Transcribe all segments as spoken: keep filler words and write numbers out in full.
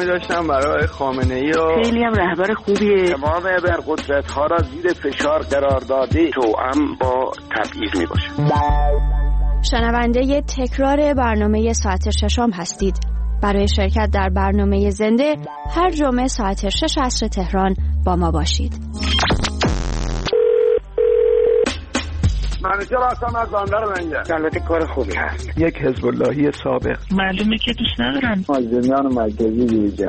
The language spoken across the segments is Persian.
پیامی داشتم برای خامنه‌ای و خیلی هم رهبر خوبیه. تمام ابرقدرت‌ها را زیر فشار قرار داده، توأم با تبعیض میباشه. شنونده تکرار برنامه ساعت ششم هستید. برای شرکت در برنامه زنده هر جمعه ساعت شش عصر تهران با ما باشید. منیجر هستم از بندر منجر. البته کار خوبی هست. یک حزب اللهی سابق. معلومه که دوست ندارن. مازندران مرکزی دیجا.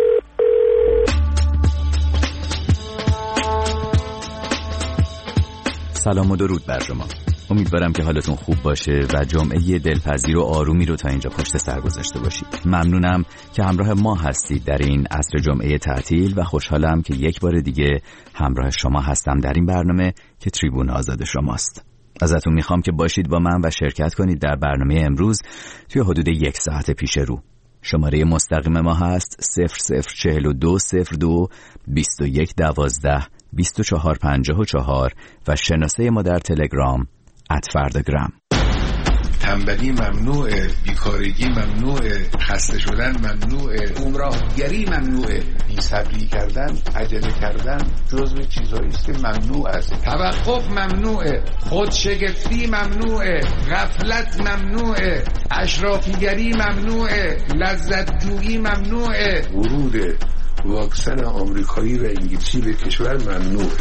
سلام و درود بر شما. امیدوارم که حالتون خوب باشه و جمعه دلپذیر و آرومی رو تا اینجا پشت سر گذاشته باشید. ممنونم که همراه ما هستید در این عصر جمعه تعطیل و خوشحالم که یک بار دیگه همراه شما هستم در این برنامه که تریبون آزاد شماست. ازتون میخوام که باشید با من و شرکت کنید در برنامه امروز توی حدود یک ساعت پیش رو. شماره مستقیم ما هست صفر صفر چهل و دو صفر دو بیست و یک دوازده بیست و چهار پنجاه و چهار و شناسه ما در تلگرام ات فرداگرام. تنبلی ممنوعه، بیکارگی ممنوعه، خسته شدن ممنوعه، گمراهگری ممنوعه، بی‌صبری کردن، عجله کردن جزو چیزایی است که ممنوع است. توقف ممنوعه، خودشگفتی ممنوعه، غفلت ممنوعه، اشرافیگری ممنوعه، لذت جویی ممنوعه. ورود واکسن آمریکایی و انگلیسی به کشور ممنوعه.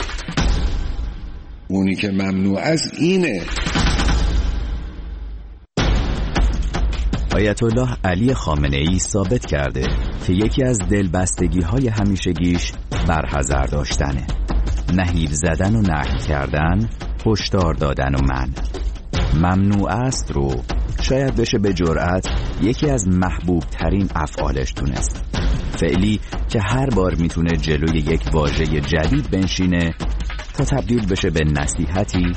اونی که ممنوع است اینه. آیت الله علی خامنه‌ای ثابت کرده که یکی از دلبستگی‌های همیشگیش برحذر داشتنه، نهیب زدن و نهی کردن، هشدار دادن و منع. ممنوع است رو شاید بشه به جرأت یکی از محبوب ترین افعالش دونست. فعلی که هر بار میتونه جلوی یک واژه جدید بنشینه تا تبدیل بشه به نصیحتی،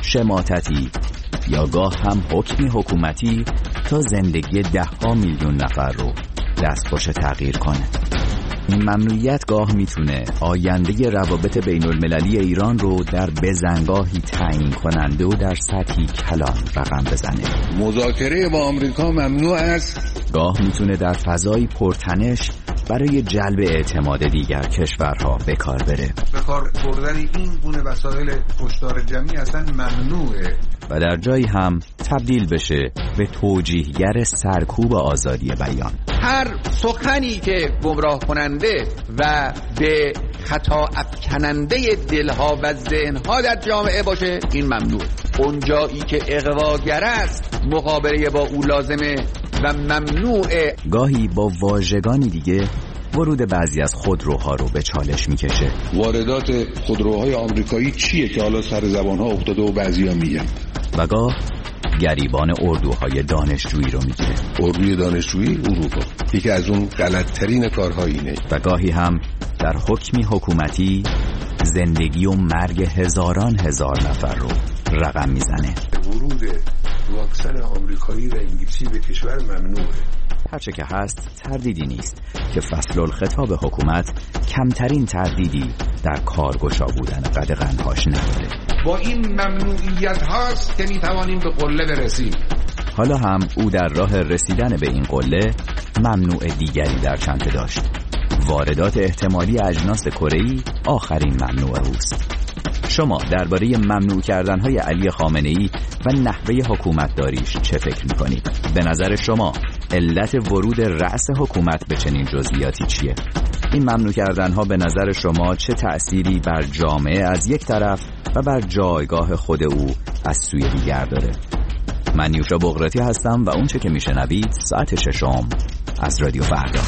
شماتتی یا گاه هم حکمی حکومتی تا زندگی ده ها میلیون نفر رو دستخوش تغییر کنه. این ممنوعیت گاه میتونه آینده روابط بین المللی ایران رو در بزنگاهی تعیین کننده و در سطحی کلان رقم بزنه. مذاکره با آمریکا ممنوع است. گاه میتونه در فضای پرتنش برای جلب اعتماد دیگر کشورها به کار بره. به کار بردن این گونه وسایل هشدار جمعی اصلا ممنوعه. و در جایی هم تبدیل بشه به توجیهگر سرکوب آزادی بیان. هر سخنی که گمراه کننده و به خطا افکننده دلها و ذهنها در جامعه باشه این ممنوع. اونجایی که اغواگر است مقابله با او لازمه و ممنوعه. گاهی با واژگانی دیگه ورود بعضی از خودروها رو به چالش میکشه. واردات خودروهای آمریکایی چیه که حالا سر زبانها افتاده و بعضیا میگن. و گاه گریبان اردوهای دانشجویی رو میگیره. اردوی دانشجویی اروپا یکی از اون غلط‌ترین کارها اینه. و گاهی هم در حکمی حکومتی زندگی و مرگ هزاران هزار نفر رو رقم میزنه. ورود واکسن آمریکایی و انگلیسی به کشور ممنوعه. هرچه که هست تردیدی نیست که فصل الخطاب حکومت کمترین تردیدی در کارگشا بودن قدغن‌هاش نداره. با این ممنوعیت هاست که میتوانیم به قله برسیم. حالا هم او در راه رسیدن به این قله ممنوع دیگری در چنته داشت. واردات احتمالی اجناس کره‌ای آخرین ممنوع اوست. شما درباره ممنوع کردن‌های علی خامنه‌ای و نحوه حکومتداریش چه فکر می‌کنید؟ به نظر شما علت ورود رأس حکومت به چنین جزئیاتی چیه؟ این ممنوع کردن‌ها به نظر شما چه تأثیری بر جامعه از یک طرف و بر جایگاه خود او از سوی دیگر داره؟ من نیوشا بغراتی هستم و اون چه که میشنوید ساعت ششم از رادیو فردا.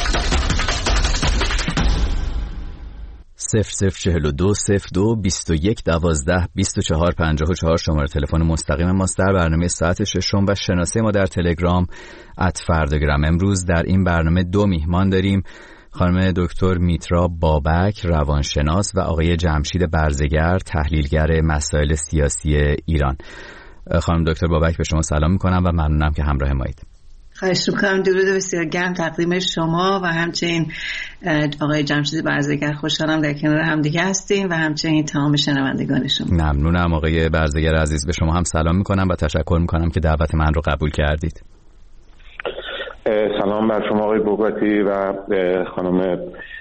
صفر صفر چهل و دو صفر دو بیست و یک دوازده بیست و چهار پنجاه و چهار شماره تلفن مستقیم ماست در برنامه ساعت ششم و شناسه ما در تلگرام ات فرداگرام. امروز در این برنامه دو میهمان داریم، خانم دکتر میترا بابک روانشناس و آقای جمشید برزگر تحلیلگر مسائل سیاسی ایران. خانم دکتر بابک به شما سلام میکنم و ممنونم که همراه مایید. خواهش میکنم. درود بسیار گرم تقدیم شما و همچنین آقای جمشید برزگر. خوشحالم در کنار هم دیگه هستیم و همچنین تمام شنوندگان شما. ممنونم آقای برزگر عزیز. به شما هم سلام میکنم و تشکر میکنم که دعوت من رو قبول کردید. سلام بر شما آقای بوگاتی و خانم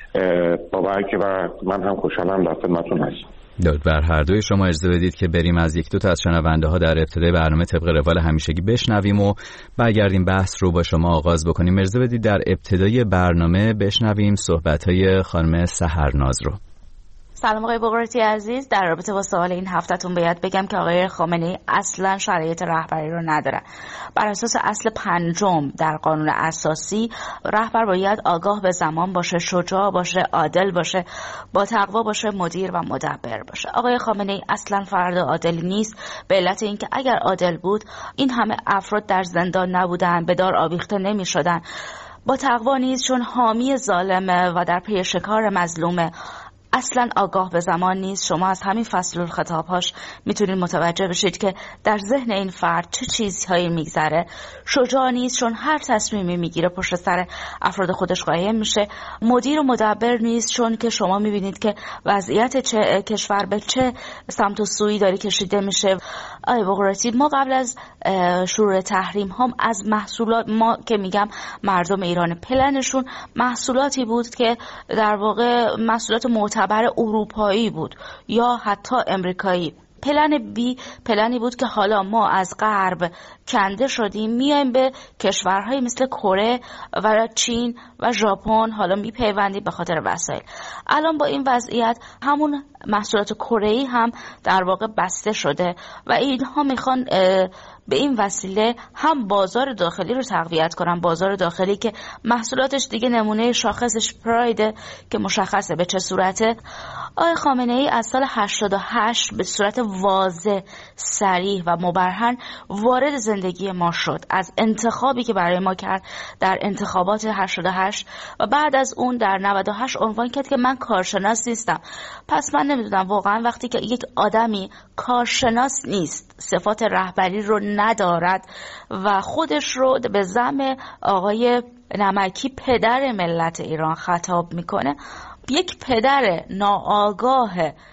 بابک و من هم خوشحالم در خدمتتون هستم. درود بر هر دوی شما. اجازه بدید که بریم از یک دو تا از شنونده ها در ابتدای برنامه طبق روال همیشگی بشنویم و برگردیم بحث رو با شما آغاز بکنیم. اجازه بدید در ابتدای برنامه بشنویم صحبت‌های خانم سحرناز رو. سلام آقای بوگراتی عزیز، در رابطه با سوال این هفتهتون باید بگم که آقای خامنه‌ای اصلا شرایط رهبری رو نداره. بر اساس اصل پنجم در قانون اساسی رهبر باید آگاه به زمان باشه، شجاع باشه، عادل باشه، با تقوا باشه، مدیر و مدبر باشه. آقای خامنه‌ای اصلا فرد عادلی نیست، به علت اینکه اگر عادل بود این همه افراد در زندان نبودن، به دار آویخته نمی‌شدن. با تقوا نیست چون حامی ظالمه و در پی شکار مظلومه. اصلا آگاه به زمان نیست. شما از همین فصل الخطاب‌هاش میتونید متوجه بشید که در ذهن این فرد چه چیزهایی میگذره. شجاع نیست چون هر تصمیمی میگیره پشت سر افراد خودش قایم میشه. مدیر و مدبر نیست چون که شما میبینید که وضعیت چه کشور به چه سمت و سویی داره کشیده میشه. آقای بوگراتی، ما قبل از شروع تحریم هم از محصولات، ما که میگم مردم ایران، پلنشون محصولاتی بود که در واقع محصولات معتبر برای اروپایی بود یا حتی امریکایی. پلن بی پلنی بود که حالا ما از غرب کنده شدیم، میایم به کشورهای مثل کره و چین و ژاپن حالا میپیوندیم به خاطر وسایل. الان با این وضعیت همون محصولات کره‌ای هم در واقع بسته شده و اینها میخوان به این وسیله هم بازار داخلی رو تقویت کنن، بازار داخلی که محصولاتش دیگه نمونه شاخصش پرایده که مشخصه به چه صورته. آقای خامنه‌ای از سال هشتاد و هشت به صورت واضح، صریح و مبرهن وارد زندگی ما شد. از انتخابی که برای ما کرد در انتخابات هشتاد و هشت و بعد از اون در نود و هشت عنوان کرد که من کارشناس نیستم. پس من نمیدونم واقعا وقتی که یک آدمی کارشناس نیست، صفات رهبری رو ندارد و خودش رو به زعم آقای نمکی پدر ملت ایران خطاب میکنه، یک پدر ناآگاه،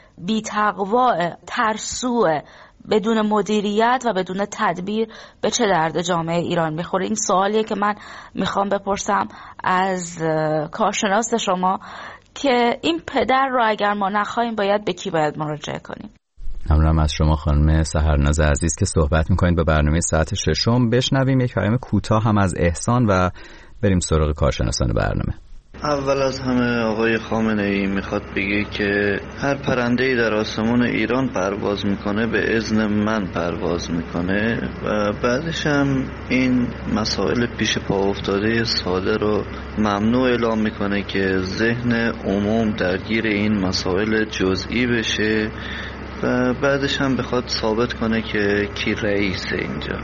بی‌تقوا، ترسو، بدون مدیریت و بدون تدبیر به چه درد جامعه ایران میخوره؟ این سوالیه که من میخوام بپرسم از کارشناس شما که این پدر رو اگر ما نخواهیم باید به کی باید مراجعه کنیم؟ ممنونم از شما خانم سحرناز عزیز که صحبت میکنید به برنامه ساعت ششم. بشنویم یک پیام کوتاه هم از احسان و بریم سراغ کارشناسان برنامه. اول از همه آقای خامنه‌ای میخواد بگه که هر پرنده‌ای در آسمون ایران پرواز میکنه به اذن من پرواز میکنه و بعدش هم این مسائل پیش پا افتاده ساده رو ممنوع اعلام میکنه که ذهن عموم درگیر این مسائل جزئی بشه و بعدش هم بخواد ثابت کنه که کی رئیسه اینجا.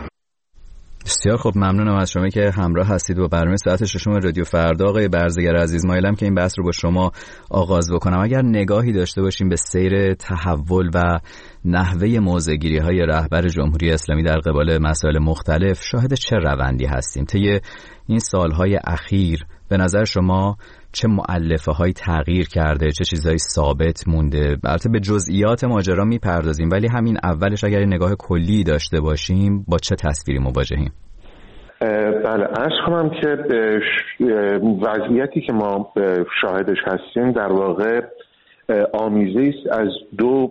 بسیار خب، ممنونم از شما که همراه هستید با برنامه ساعت ششم رادیو فردا. آقای برزگر عزیز، مایلم که این بحث رو با شما آغاز بکنم. اگر نگاهی داشته باشیم به سیر تحول و نحوه موضع‌گیری های رهبر جمهوری اسلامی در قبال مسائل مختلف، شاهد چه روندی هستیم طی این سالهای اخیر؟ به نظر شما چه مؤلفه های تغییر کرده، چه چیزهایی ثابت مونده؟ البته به جزئیات ماجرا میپردازیم، ولی همین اولش اگر نگاه کلی داشته باشیم با چه تصویری مواجهیم؟ بله، عرض کنم که وضعیتی که ما شاهدش هستیم در واقع آمیزه است از دو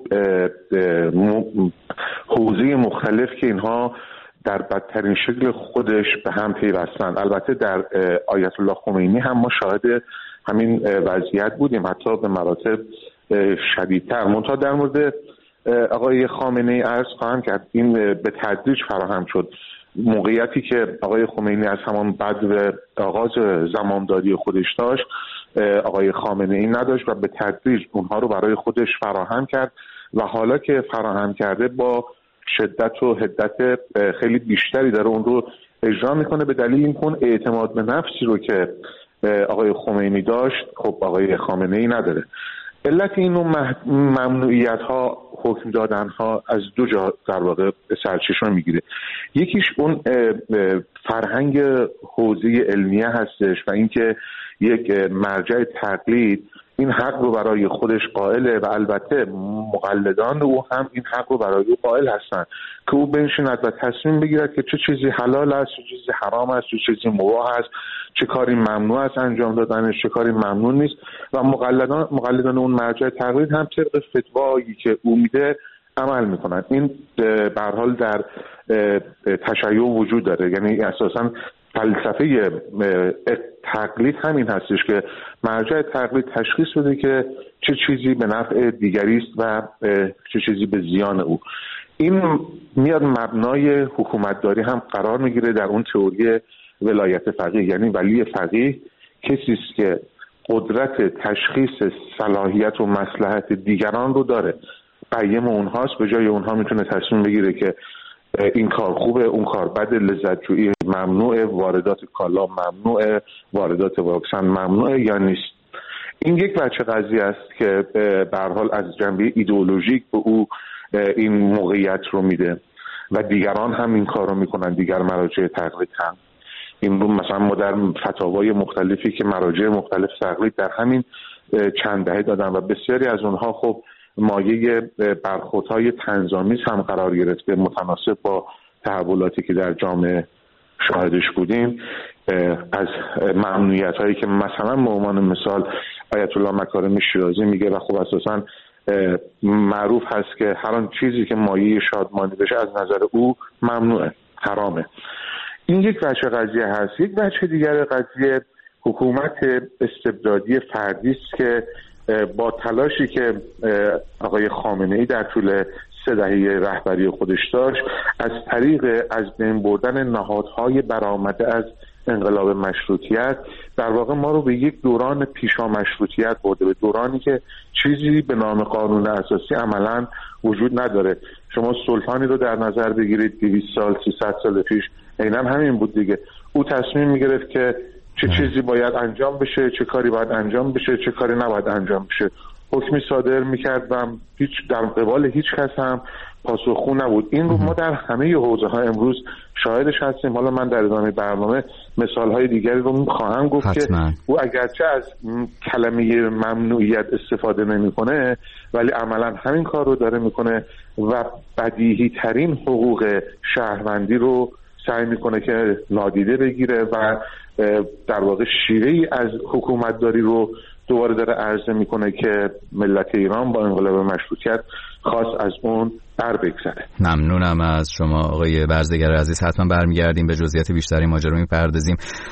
حوزه مختلف که اینها در بدترین شکل خودش به هم پیوستند. البته در آیت الله خمینی هم ما شاهد همین وضعیت بودیم، حتی به مراتب شدیدتر. منتها در مورد آقای خامنه‌ای عرض خواهم کرد این به تدریج فراهم شد. موقعیتی که آقای خمینی از همان بعد آغاز زمامداری خودش داشت، آقای خامنه‌ای نداشت و به تدریج اونها رو برای خودش فراهم کرد و حالا که فراهم کرده با شدت و حدت خیلی بیشتری داره اون رو اجرا میکنه. به دلیل این اون اعتماد به نفسی رو که آقای خمینی داشت خب آقای خامنه‌ای نداره. علت این نوع ممنوعیت ها، حکم دادن ها از دو جا در واقع سرچشمه میگیره. یکیش اون فرهنگ حوزه علمیه هستش و اینکه یک مرجع تقلید این حق رو برای خودش قائله و البته مقلدان او هم این حق رو برای او قائل هستند که او بنشیند و تصمیم بگیرد که چه چیزی حلال است، چه چیزی حرام است، چه چیزی مباح است، چه کاری ممنوع است انجام دادنش، چه کاری ممنوع نیست. و مقلدان مقلدان اون مرجع تقلید هم طبق فتوایی که او میده عمل میکنن. این به هر حال در تشیع وجود داره، یعنی اساساً فلسفه تقلید همین هستش که مرجع تقلید تشخیص بده که چه چیزی به نفع دیگری است و چه چیزی به زیان او. این میاد مبنای حکومتداری هم قرار میگیره در اون تئوری ولایت فقیه، یعنی ولی فقیه کسی است که قدرت تشخیص صلاحیت و مصلحت دیگران رو داره، قیم اونهاست، به جای اونها میتونه تصمیم بگیره که این کار خوبه، اون کار بده، لذت جویی ممنوعه، واردات کالا ممنوعه، واردات واکسن ممنوعه یا نیست. این یک بچه قضیه است که به هر حال از جنبه ایدئولوژیک به او این موقعیت رو میده و دیگران هم این کار رو میکنن، دیگر مراجع تقلید هم. این رو مثلا ما در فتاوای مختلفی که مراجع مختلف تقلید در همین چند دهه دادن و بسیاری از اونها خب مایه برخوردهای طنزآمیز هم قرار گرفته، متناسب با تحولاتی که در جامعه شاهدش بودیم. از ممنوعیت هایی که مثلا به عنوان مثال آیت الله مکارم شیرازی میگه و خب اساسا معروف هست که هر آن چیزی که مایه شادمانی بشه از نظر او ممنوعه، حرامه. این یک بچه قضیه هست. یک بچه دیگر قضیه حکومت استبدادی فردی است که با تلاشی که آقای خامنه‌ای در طول سه دهه رهبری خودش داشت از طریق از بین بردن نهادهای برآمده از انقلاب مشروطیت در واقع ما رو به یک دوران پیشا مشروطیت برده، به دورانی که چیزی به نام قانون اساسی عملاً وجود نداره. شما سلطانی رو در نظر بگیرید دویست سال سیصد سال پیش عیناً همین بود دیگه. او تصمیم میگرفت که چه چیزی باید انجام بشه، چه کاری باید انجام بشه، چه کاری نباید انجام بشه. حکمی صادر میکرد و هیچ در قبال هیچ کس هم پاسخگو نبود. این رو ما در همه حوزه ها امروز شاهدش هستیم. حالا من در ادامه برنامه مثال های دیگری رو خواهم گفت حتما. که او اگرچه از کلمه ممنوعیت استفاده نمیکنه ولی عملا همین کار رو داره میکنه و بدیهی ترین حقوق شهروندی رو سعی میکنه که نادیده بگیره و در واقع شیوهی از حکومتداری رو دوباره داره عرضه میکنه که ملت ایران با انقلاب مشروطیت خواست از اون بر بگذره. ممنونم از شما آقای برزگر عزیز. حتما برمیگردیم به جزئیات بیشتری ماجرا میپردازیم.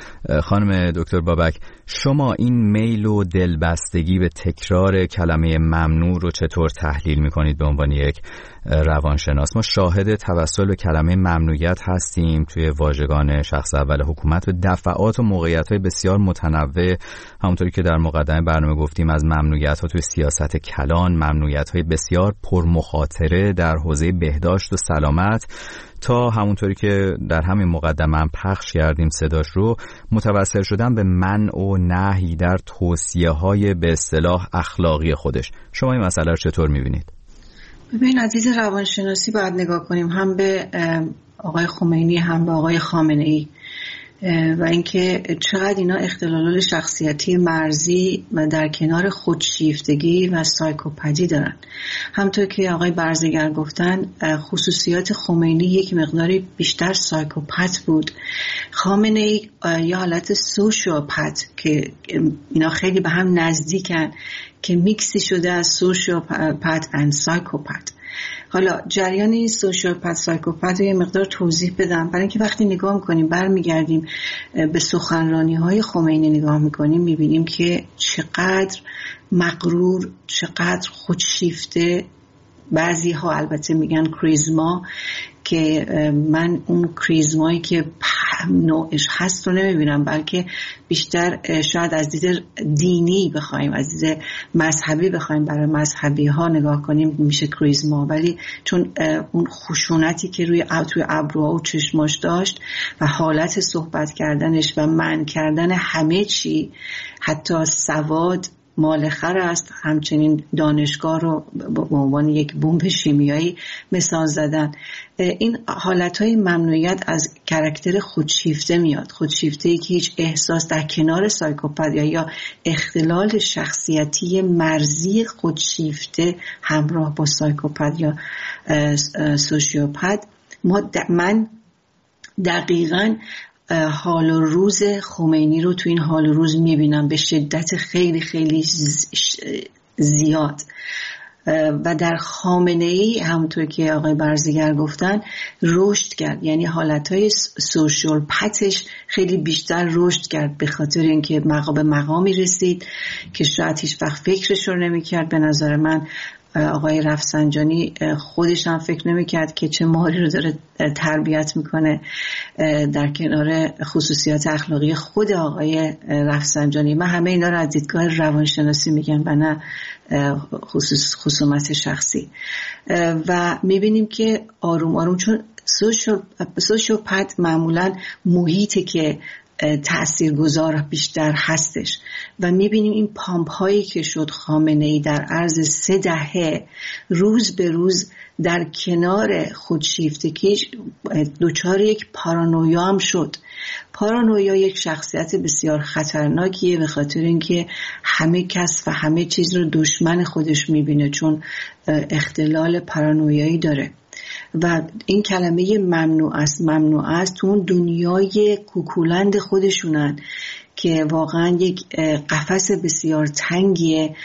خانم دکتر بابک، شما این میل و دلبستگی به تکرار کلمه ممنوع رو چطور تحلیل میکنید به عنوان یک روانشناس؟ ما شاهد توسل به کلمه ممنوعیت هستیم توی واژگان شخص اول حکومت و دفعات و موقعیت‌های بسیار متنوع، همونطوری که در مقدمه برنامه گفتیم، از ممنوعیت‌ها توی سیاست کلان، ممنوعیت‌های بسیار پرمخاطره در حوزه بهداشت و سلامت، تا همونطوری که در همین مقدمه هم پخش کردیم صداش رو، متوسل شدن به منع و نهی در توصیه‌های به اصطلاح اخلاقی خودش. شما این مسئله رو چطور می‌بینید؟ ببین عزیز، روانشناسی باید نگاه کنیم هم به آقای خمینی هم به آقای خامنه‌ای و اینکه چقدر اینا اختلالات شخصیتی مرزی و در کنار خودشیفتگی و سایکوپدی دارن. همونطور که آقای برزگر گفتن خصوصیات خمینی یک مقداری بیشتر سایکوپت بود، خامنه‌ای یا حالت سوشیوپت که اینا خیلی به هم نزدیکن که میکسی شده از سوشیوپت و سایکوپت. حالا جریان این سوشیوپت سایکوپت رو یه مقدار توضیح بدم، برای اینکه وقتی نگاه میکنیم برمیگردیم به سخنرانی های خمینی نگاه میکنیم میبینیم که چقدر مغرور، چقدر خودشیفته، بعضی ها البته میگن کریزما، که من اون کریزمایی که نوعش هست رو نمیبینم، بلکه بیشتر شاید از دید دینی بخوایم، از دید مذهبی بخوایم برای مذهبی ها نگاه کنیم میشه کریزما، ولی چون اون خشونتی که روی توی ابروها و چشماش داشت و حالت صحبت کردنش و منع کردن همه چی، حتی سواد مالخر است. همچنین دانشگاه رو به عنوان یک بمب شیمیایی مثال زدن. این حالتهای ممنوعیت از کاراکتر خودشیفته میاد، خودشیفته‌ای که هیچ احساس در کنار سایکوپت یا اختلال شخصیتی مرزی خودشیفته همراه با سایکوپت یا سوشیوپت. ما من دقیقاً حال و روز خمینی رو تو این حال و روز میبینم به شدت خیلی خیلی زیاد. و در خامنه‌ای همونطور که آقای برزگر گفتن رشد کرد، یعنی حالتهای سوشیال پتش خیلی بیشتر رشد کرد به خاطر اینکه مقام مقامی رسید که شاید هیچ وقت فکرش رو نمی‌کرد. به نظر من آقای رفسنجانی خودش هم فکر نمی‌کرد که چه ماری رو داره تربیت میکنه در کنار خصوصیات اخلاقی خود آقای رفسنجانی. من همه اینا رو از دیدگاه روانشناسی میگم و نه خصوص خصومت شخصی. و میبینیم که آروم آروم چون سوشیوپت معمولا محیطی که تأثیرگذار بیشتر هستش و میبینیم این پامپ هایی که شد خامنه‌ای در عرض سه دهه روز به روز در کنار خودشیفتگی دچار یک پارانویا هم شد. پارانویا یک شخصیت بسیار خطرناکیه به خاطر اینکه همه کس و همه چیز رو دشمن خودش میبینه، چون اختلال پارانویایی داره. و این کلمه ممنوع است ممنوع است تو اون دنیای کوکولند خودشونن که واقعا یک قفس بسیار تنگیه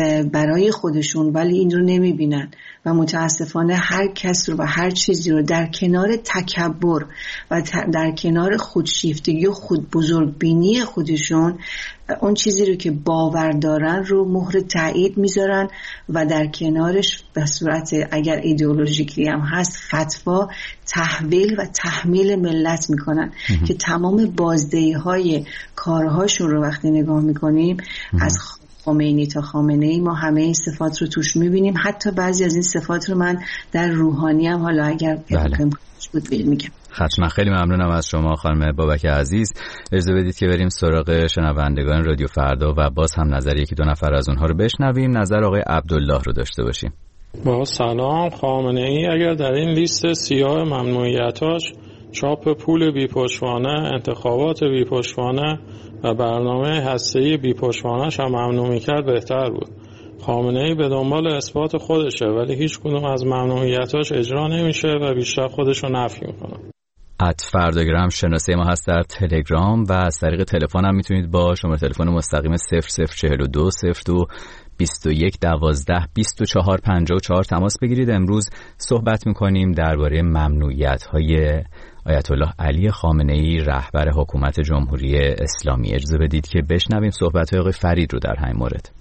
برای خودشون، ولی این رو نمیبینن و متاسفانه هر کس رو و هر چیزی رو در کنار تکبر و در کنار خودشیفتگی و خود بزرگبینی خودشون اون چیزی رو که باور دارن رو مهر تایید میذارن و در کنارش به صورت اگر ایدئولوژیکی هم هست فتوا تحویل و تحمیل ملت میکنن که تمام بازدهی های کارهاشون رو وقتی نگاه میکنیم از خمینی تا خامنه‌ای ما همه این صفات رو توش میبینیم. حتی بعضی از این صفات رو من در روحانی هم حالا اگر امکانش بود میگم. حتما. خیلی ممنونم از شما خانم بابک عزیز. اجازه بدید که بریم سراغ شنوندگان رادیو فردا و باز هم نظر یکی دو نفر از اونها رو بشنویم. نظر آقای عبدالله رو داشته باشیم. با سلام. خامنه‌ای اگر در این لیست سیاه ممنوعیتاش چاپ پول بی‌پشتوانه، انتخابات بی‌پشتوانه و برنامه هسته‌ای بی‌پشتوانه‌اش هم ممنوع می‌کرد بهتر بود. خامنه‌ای به دنبال اثبات خودشه ولی هیچ کدوم از ممنوعیتاش اجرا نمیشه و بیشتر خودش رو نفی میکنه. ات فرداگرام شناسه ما هست در تلگرام و از طریق تلفن هم میتونید با شماره تلفن مستقیم صفر صفر چهل و دو صفر دو بیست و یک دوازده بیست و چهار پنجاه و چهار تماس بگیرید. امروز صحبت میکنیم درباره ممنوعیت‌های آیت الله علی خامنه‌ای رهبر حکومت جمهوری اسلامی. اجازه بدید که بشنویم صحبت‌های آقای فرید رو در همین مورد.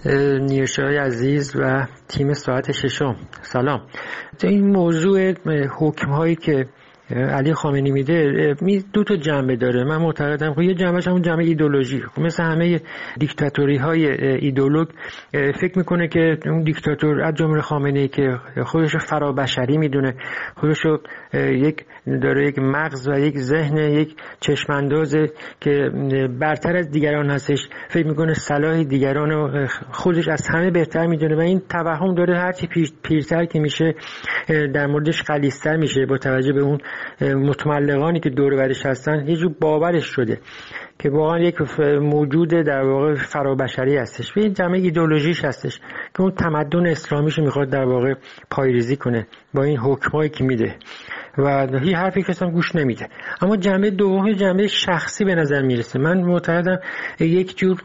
نیوشای عزیز و تیم ساعت ششم سلام. این موضوع حکم‌هایی که علی خامنه‌ای میده دو تا جنبه داره. من معتقدم که یه جنبهش همون جنبه ایدئولوژی، مثل همه دیکتاتوری های ایدئولوگ فکر میکنه که اون دیکتاتور از جمله خامنه‌ای که خودش فرابشری میدونه، خودش یک داره یک مغز و یک ذهن یک چشماندازه که برتر از دیگران هستش، فکر میکنه صلاح دیگران رو خودش از همه بهتر میدونه و این توهم داره هرچی پیر، پیرتر که میشه در موردش غلیظتر میشه با توجه به اون متملقانی که دور و برش هستن. یه جور باورش شده که واقعا یک موجود در واقع فرابشری هستش. به این جمع ایدئولوژیش هستش که اون تمدن اسلامیش میخواد در واقع پایریزی کنه با این حکمایی که میده و هیچ حرفی که اصلا گوش نمیده. اما جنبه دوم جنبه شخصی به نظر میرسه. من معتقدم یک جور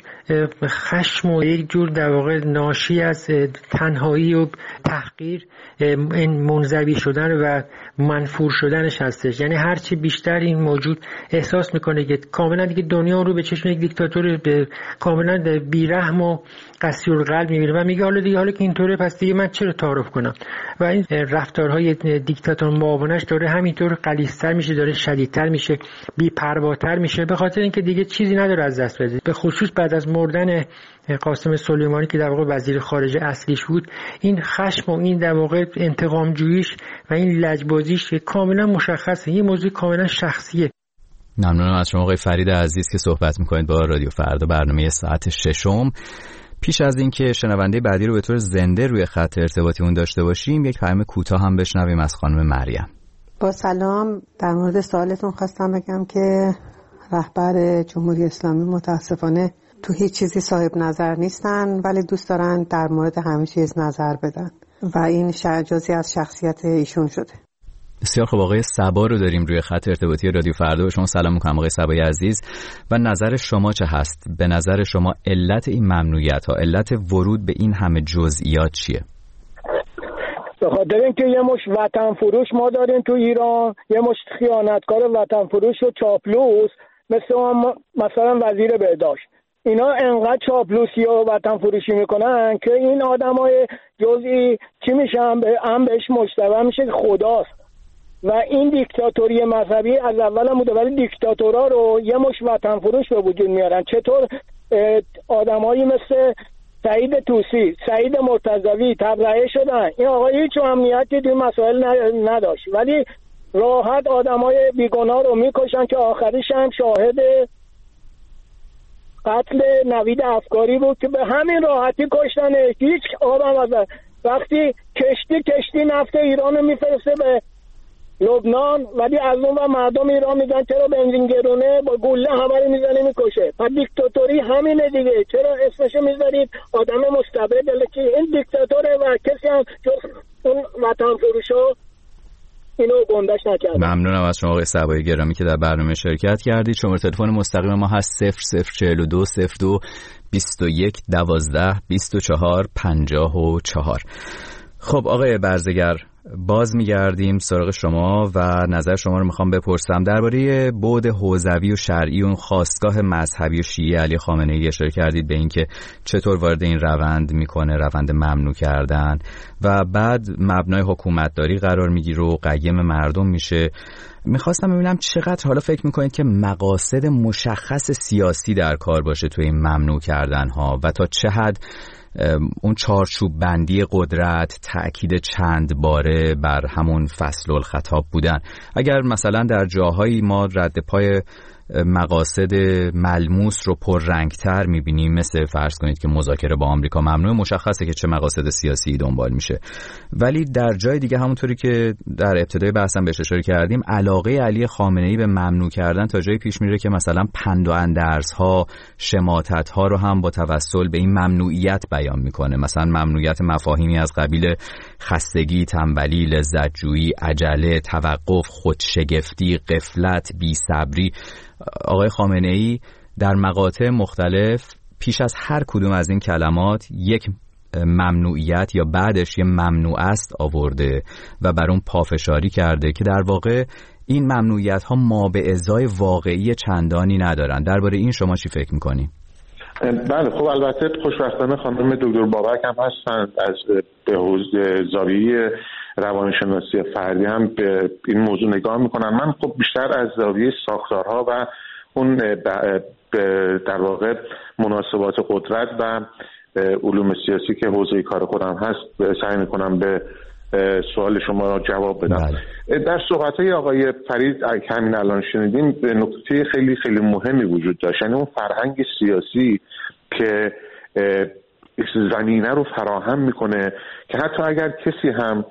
خشم و یک جور در واقع ناشی از تنهایی و تحقیر این منزوی شدن و منفور شدنش هستش. یعنی هرچی بیشتر این موجود احساس میکنه که کاملا دیگه دنیا رو به چشم یک دیکتاتور به کاملا بیرحم و قسیر القلب میبینه و میگه حالا دیگه حالا که اینطوره پس دیگه من چرا تعارف کنم. و این رفتارهای دیکتاتور معاونش داره همینطور غلیظتر میشه، داره شدیدتر میشه، بی‌پرواتر میشه، به خاطر اینکه دیگه چیزی نداره از دست بده. به خصوص بعد از مردن قاسم سلیمانی که در واقع وزیر خارجه اصلیش بود، این خشم و این در واقع انتقام جوییش و این لجبازیش کاملا مشخصه، یه موضوع کاملا شخصیه. ممنونم از شما آقای فرید عزیز که صحبت میکنید با رادیو فردا برنامه ساعت ششم. پیش از اینکه شنونده بعدی رو به طور زنده روی خط ارتباطیمون داشته باشیم، یک پیام کوتاه هم بشنویم از خانم مریم. با سلام، در مورد سوالتون خواستم بگم که رهبر جمهوری اسلامی متاسفانه تو هیچ چیزی صاحب نظر نیستن، ولی دوست دارن در مورد همه چیز نظر بدن و این جزئی از شخصیت ایشون شده. بسیار خب، آقای صبا رو داریم روی خط ارتباطی رادیو فردا. به شما سلام می‌کنم آقای صبای عزیز و نظر شما چه هست؟ به نظر شما علت این ممنوعیت ها، علت ورود به این همه جزئیات چیه؟ به خاطر اینکه یه مش وطن فروش ما داریم تو ایران، یه مش خیانتکار وطن فروش و چاپلوس مثل هم مثلا وزیر بهداشت، اینا انقدر چاپلوسی و وطن فروشی میکنن که این آدمای جزئی چی میشن؟ هم بهش مشتبه میشه که خداست. و این دیکتاتوری مذهبی از اول هم بوده، ولی دیکتاتورها رو یه مش وطن فروش به وجود میارن. چطور آدمایی مثل سعید طوسی، سعید مرتضوی تبرئه شدن؟ این آقا هیچ امنیتی توی مسائل نداشت، ولی راحت آدمای بیگناه رو میکشن که آخریش هم شاهد قتل نوید افکاری بود که به همین راحتی کشتنه. هیچ آدم از وقتی کشتی کشتی نفت ایران رو میفرسته به لبنان، ولی از اون و مردم ایران میگن چرا بنزین گرونه، با گله همه رو میزنه میکشه. و دیکتاتوری همینه دیگه، چرا اسمشو میذارید آدم مستبد؟ که این دیکتاتوره و کسی هم جز اون وطن فروشا اینو گندش نکرد. ممنونم از شما آقای صبایی گرامی که در برنامه شرکت کردید. شماره تلفن مستقیم ما هست صفر صفر چهل و دو صفر دو بیست و یک دوازده بیست و چهار پنجاه و چهار. خب آقای برزگر، باز میگردیم سراغ شما و نظر شما رو میخوام بپرسم درباره بعد حوزوی و شرعی و خواستگاه مذهبی و شیعی علی خامنه ای. اشاره کردید به اینکه چطور وارد این روند میکنه، روند ممنوع کردن، و بعد مبنای حکومتداری قرار میگیره و قیم مردم میشه. میخواستم ببینم چقدر حالا فکر میکنید که مقاصد مشخص سیاسی در کار باشه توی این ممنوع کردن ها و تا چه حد اون چارچوب بندی قدرت تأکید چند باره بر همون فصل الخطاب بودن. اگر مثلا در جاهایی ما رد پای مقاصد ملموس رو پررنگتر میبینیم، مثل فرض کنید که مذاکره با آمریکا ممنوع، مشخصه که چه مقاصد سیاسی دنبال میشه. ولی در جای دیگه همونطوری که در ابتدای بحثم بهش اشاره کردیم، علاقه علی خامنه ای به ممنوع کردن تا جایی پیش میره که مثلا پند و اندرزها، شماتتها رو هم با توسل به این ممنوعیت بیان میکنه. مثلا ممنوعیت مفاهیمی از قبیل خستگی، تنبلی، لذتجویی، عجله، توقف، خودشگفتی، غفلت، بی‌صبری. آقای خامنه ای در مقاطع مختلف پیش از هر کدوم از این کلمات یک ممنوعیت یا بعدش یه ممنوع است آورده و بر اون پافشاری کرده که در واقع این ممنوعیت ها ما به ازای واقعی چندانی ندارن. درباره این شما چی فکر میکنی؟ بله خب البته خوشبختانه خانم دکتر بابک هم هستند از به حوزه زاویه روانشناسی فردی هم به این موضوع نگاه میکنن. من خب بیشتر از زاویه ساختارها و اون در واقع مناسبات قدرت و علوم سیاسی که حوزه کار خودم هست سعی میکنم به سوال شما را جواب بدم. بله. در صحبت‌های آقای فرید همین الان شنیدیم به نکته خیلی خیلی مهمی وجود داشت، یعنی اون فرهنگ سیاسی که زمینه رو فراهم میکنه که حتی اگر کسی هم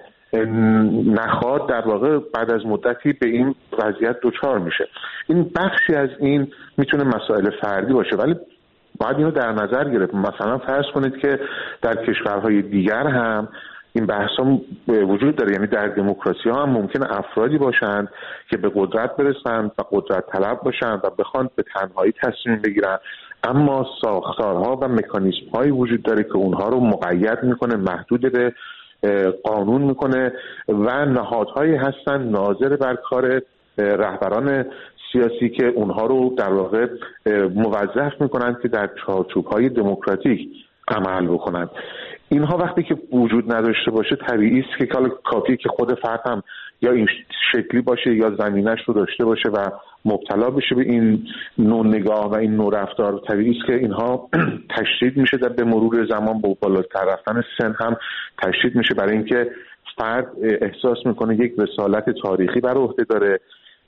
نخواد در واقع بعد از مدتی به این وضعیت دوچار میشه. این بخشی از این میتونه مسائل فردی باشه، ولی باید اینو در نظر گرفت. مثلا فرض کنید که در کشورهای دیگر هم این بحثا وجود داره، یعنی در دموکراسی ها هم ممکنه افرادی باشند که به قدرت برسند و قدرت طلب باشند و بخوان به تنهایی تصمیم بگیرن، اما ساختارها و مکانیزم هایی وجود داره که اونها رو مقید میکنه، محدود به قانون میکنه و نهادهایی هستن ناظر بر کار رهبران سیاسی که اونها رو در واقع موظف میکنن که در چارچوب‌های دموکراتیک عمل بکنن. اینها وقتی که وجود نداشته باشه طبیعی است که کافیه که خود فرد هم یا این شکلی باشه یا زمینش رو داشته باشه و مبتلا بشه به این نوع نگاه و این نوع رفتار. طبیعی است که اینها تشدید میشه در به مرور زمان، با بالاتر رفتن سن هم تشدید میشه، برای اینکه فرد احساس میکنه یک رسالت تاریخی بر عهده داره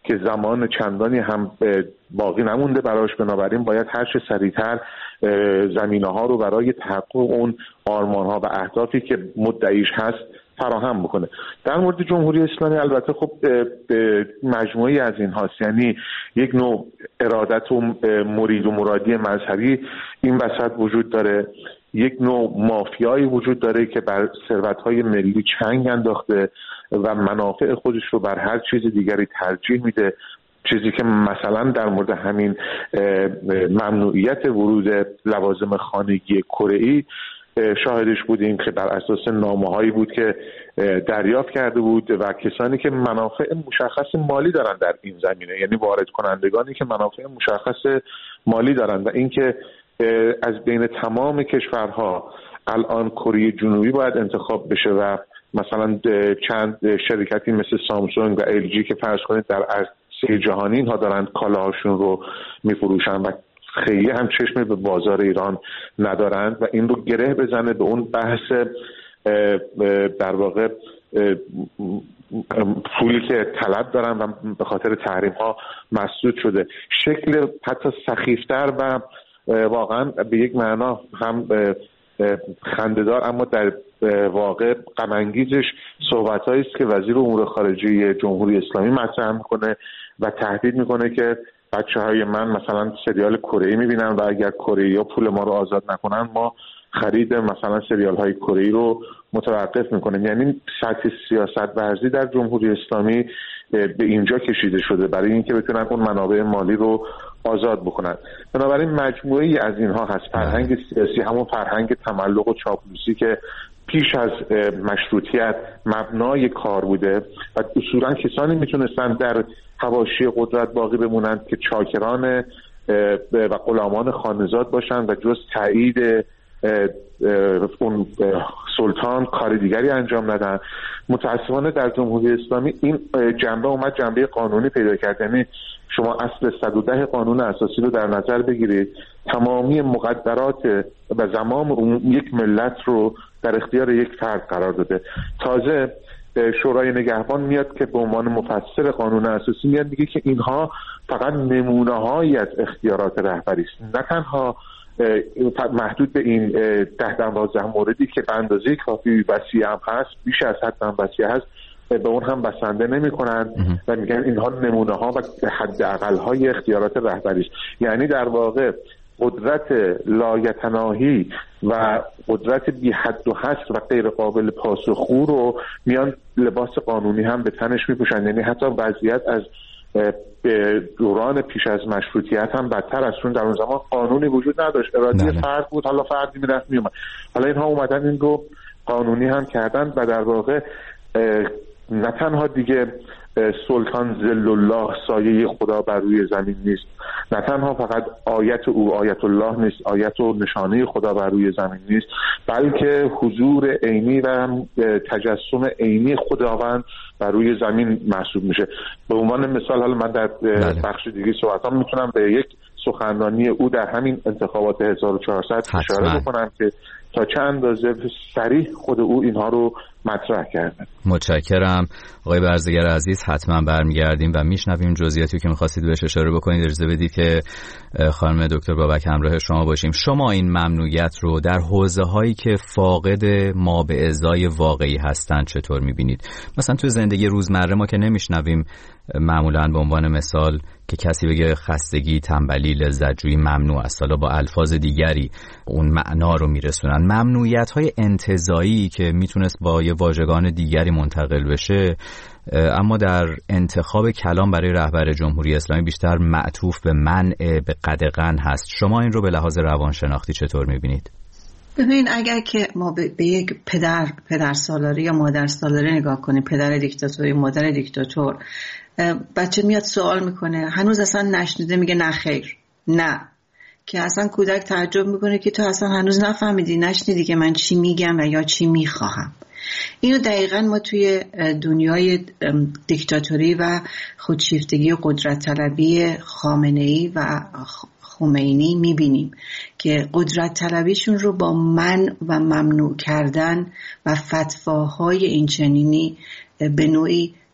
که زمان چندانی هم باقی نمونده براش، بنابراین باید هر چه سریعتر زمینه ها رو برای تحقق اون آرمان ها و اهدافی که مدعیش هست فراهم بکنه. در مورد جمهوری اسلامی البته خب مجموعی از این هاست، یعنی یک نوع ارادت و مرید و مرادی مذهبی این وسط وجود داره، یک نوع مافیایی وجود داره که بر ثروت‌های ملی چنگ انداخته و منافع خودش رو بر هر چیز دیگری ترجیح میده، چیزی که مثلا در مورد همین ممنوعیت ورود لوازم خانگی کره‌ای شاهدش بودیم که بر اساس نامه‌هایی بود که دریافت کرده بود و کسانی که منافع مشخص مالی دارن در این زمینه، یعنی وارد کنندگانی که منافع مشخص مالی دارن و اینکه از بین تمام کشورها الان کره جنوبی باید انتخاب بشه و مثلا چند شرکتی مثل سامسونگ و ال جی که فرض کنید در عرصه جهانی اینها دارن کالاهاشون رو میفروشن و خیلی هم چشمی به بازار ایران ندارند و این رو گره بزنه به اون بحث در واقع پولی که طلب دارن و به خاطر تحریم ها مسدود شده، شکل حتی سخیفتر و واقعا به یک معنا هم خنده‌دار اما در واقع غم انگیزش صحبت‌هایی است که وزیر امور خارجه جمهوری اسلامی مطرح میکنه و تهدید میکنه که بچه‌های من مثلا سریال کره‌ای میبینن و اگر کره‌ای‌ها پول ما رو آزاد نکنن ما خرید مثلا سریال‌های کره‌ای رو متوقف میکنیم. یعنی سطح سیاست ورزی در جمهوری اسلامی به اینجا کشیده شده برای اینکه بتونن اون منابع مالی رو آزاد بکنن. بنابراین مجموعه‌ای از اینها هست. فرهنگ سیاسی، همون فرهنگ تملق و چاپلوسی که پیش از مشروطیت مبنای کار بوده و اصولا کسانی میتونستن در حواشی قدرت باقی بمونند که چاکران و غلامان خانزاد باشن و جز تایید اون سلطان کار دیگری انجام ندن. متاسفانه در جمهوری اسلامی این جنبه اومد جنبه قانونی پیدا کرد، یعنی شما اصل صد و ده قانون اساسی رو در نظر بگیرید، تمامی مقدرات و زمام یک ملت رو در اختیار یک فرد قرار داده. تازه شورای نگهبان میاد که به عنوان مفسر قانون اساسی میاد میگه که اینها فقط نمونه‌هایی از اختیارات رهبری است، نه تنها محدود به این ده دوازده موردی که به اندازه کافی وسیع هم هست، بیش از حد هم وسیع هست، به اون هم بسنده نمی کنند و میگن اینها نمونه ها و حداقل های اختیارات رهبری است. یعنی در واقع قدرت لایتناهی و قدرت بی حد و حصر و غیر قابل پاسخگو رو میان لباس قانونی هم به تنش میپوشن. یعنی حتی وضعیت از دوران پیش از مشروطیت هم بدتر است، چون در اون زمان قانونی وجود نداشت، ارادی فرد بود، حالا فردی میرفت میومد. حالا اینها اومدن این رو قانونی هم کردن و در واقع نه تنها دیگه سلطان ذل الله سایه خدا بر روی زمین نیست، نه تنها فقط آیت او آیت الله نیست، آیت و نشانه خدا بر روی زمین نیست، بلکه حضور عینی و تجسم عینی خداوند بر روی زمین محسوب میشه. به عنوان مثال حالا من در بخش دیگه صحبتام میتونم به یک سخنرانی او در همین انتخابات هزار و چهارصد اشاره بکنم که تا چند اندازه صریح خود او اینها رو مطرح کرده. متشکرم آقای برزگر عزیز، حتما برمیگردیم و میشنویم جزئیاتی که می‌خواستید بهش اشاره بکنید. اجازه بدید که خانم دکتر بابک همراه شما باشیم. شما این ممنوعیت رو در حوزه‌هایی که فاقد ما به ازای واقعی هستند چطور می‌بینید؟ مثلا تو زندگی روزمره ما که نمیشنویم معمولاً به عنوان مثال که کسی بگه خستگی، تنبلی، لذت‌جویی ممنوع است، حالا با الفاظ دیگری اون معنا رو میرسونن. ممنوعیت‌های انتزاعی که میتونست با یه واژگان دیگری منتقل بشه اما در انتخاب کلام برای رهبر جمهوری اسلامی بیشتر معطوف به منع، به قدغن هست. شما این رو به لحاظ روانشناختی چطور میبینید؟ ببین اگر که ما به یک پدر پدر سالاری یا مادر سالاری نگاه کنیم، پدر دیکتاتوری، مادر دیکتاتور، بچه میاد سوال میکنه، هنوز اصلا نشنیده، میگه نه خیر، نه، که اصلا کودک تعجب میکنه که تو اصلا هنوز نفهمیدی، نشنیدی که من چی میگم و یا چی میخواهم. اینو دقیقاً ما توی دنیای دیکتاتوری و خودشیفتگی و قدرت طلبی خامنه‌ای و خمینی میبینیم که قدرت طلبیشون رو با منع و ممنوع کردن و فتواهای اینچنینی به نوعی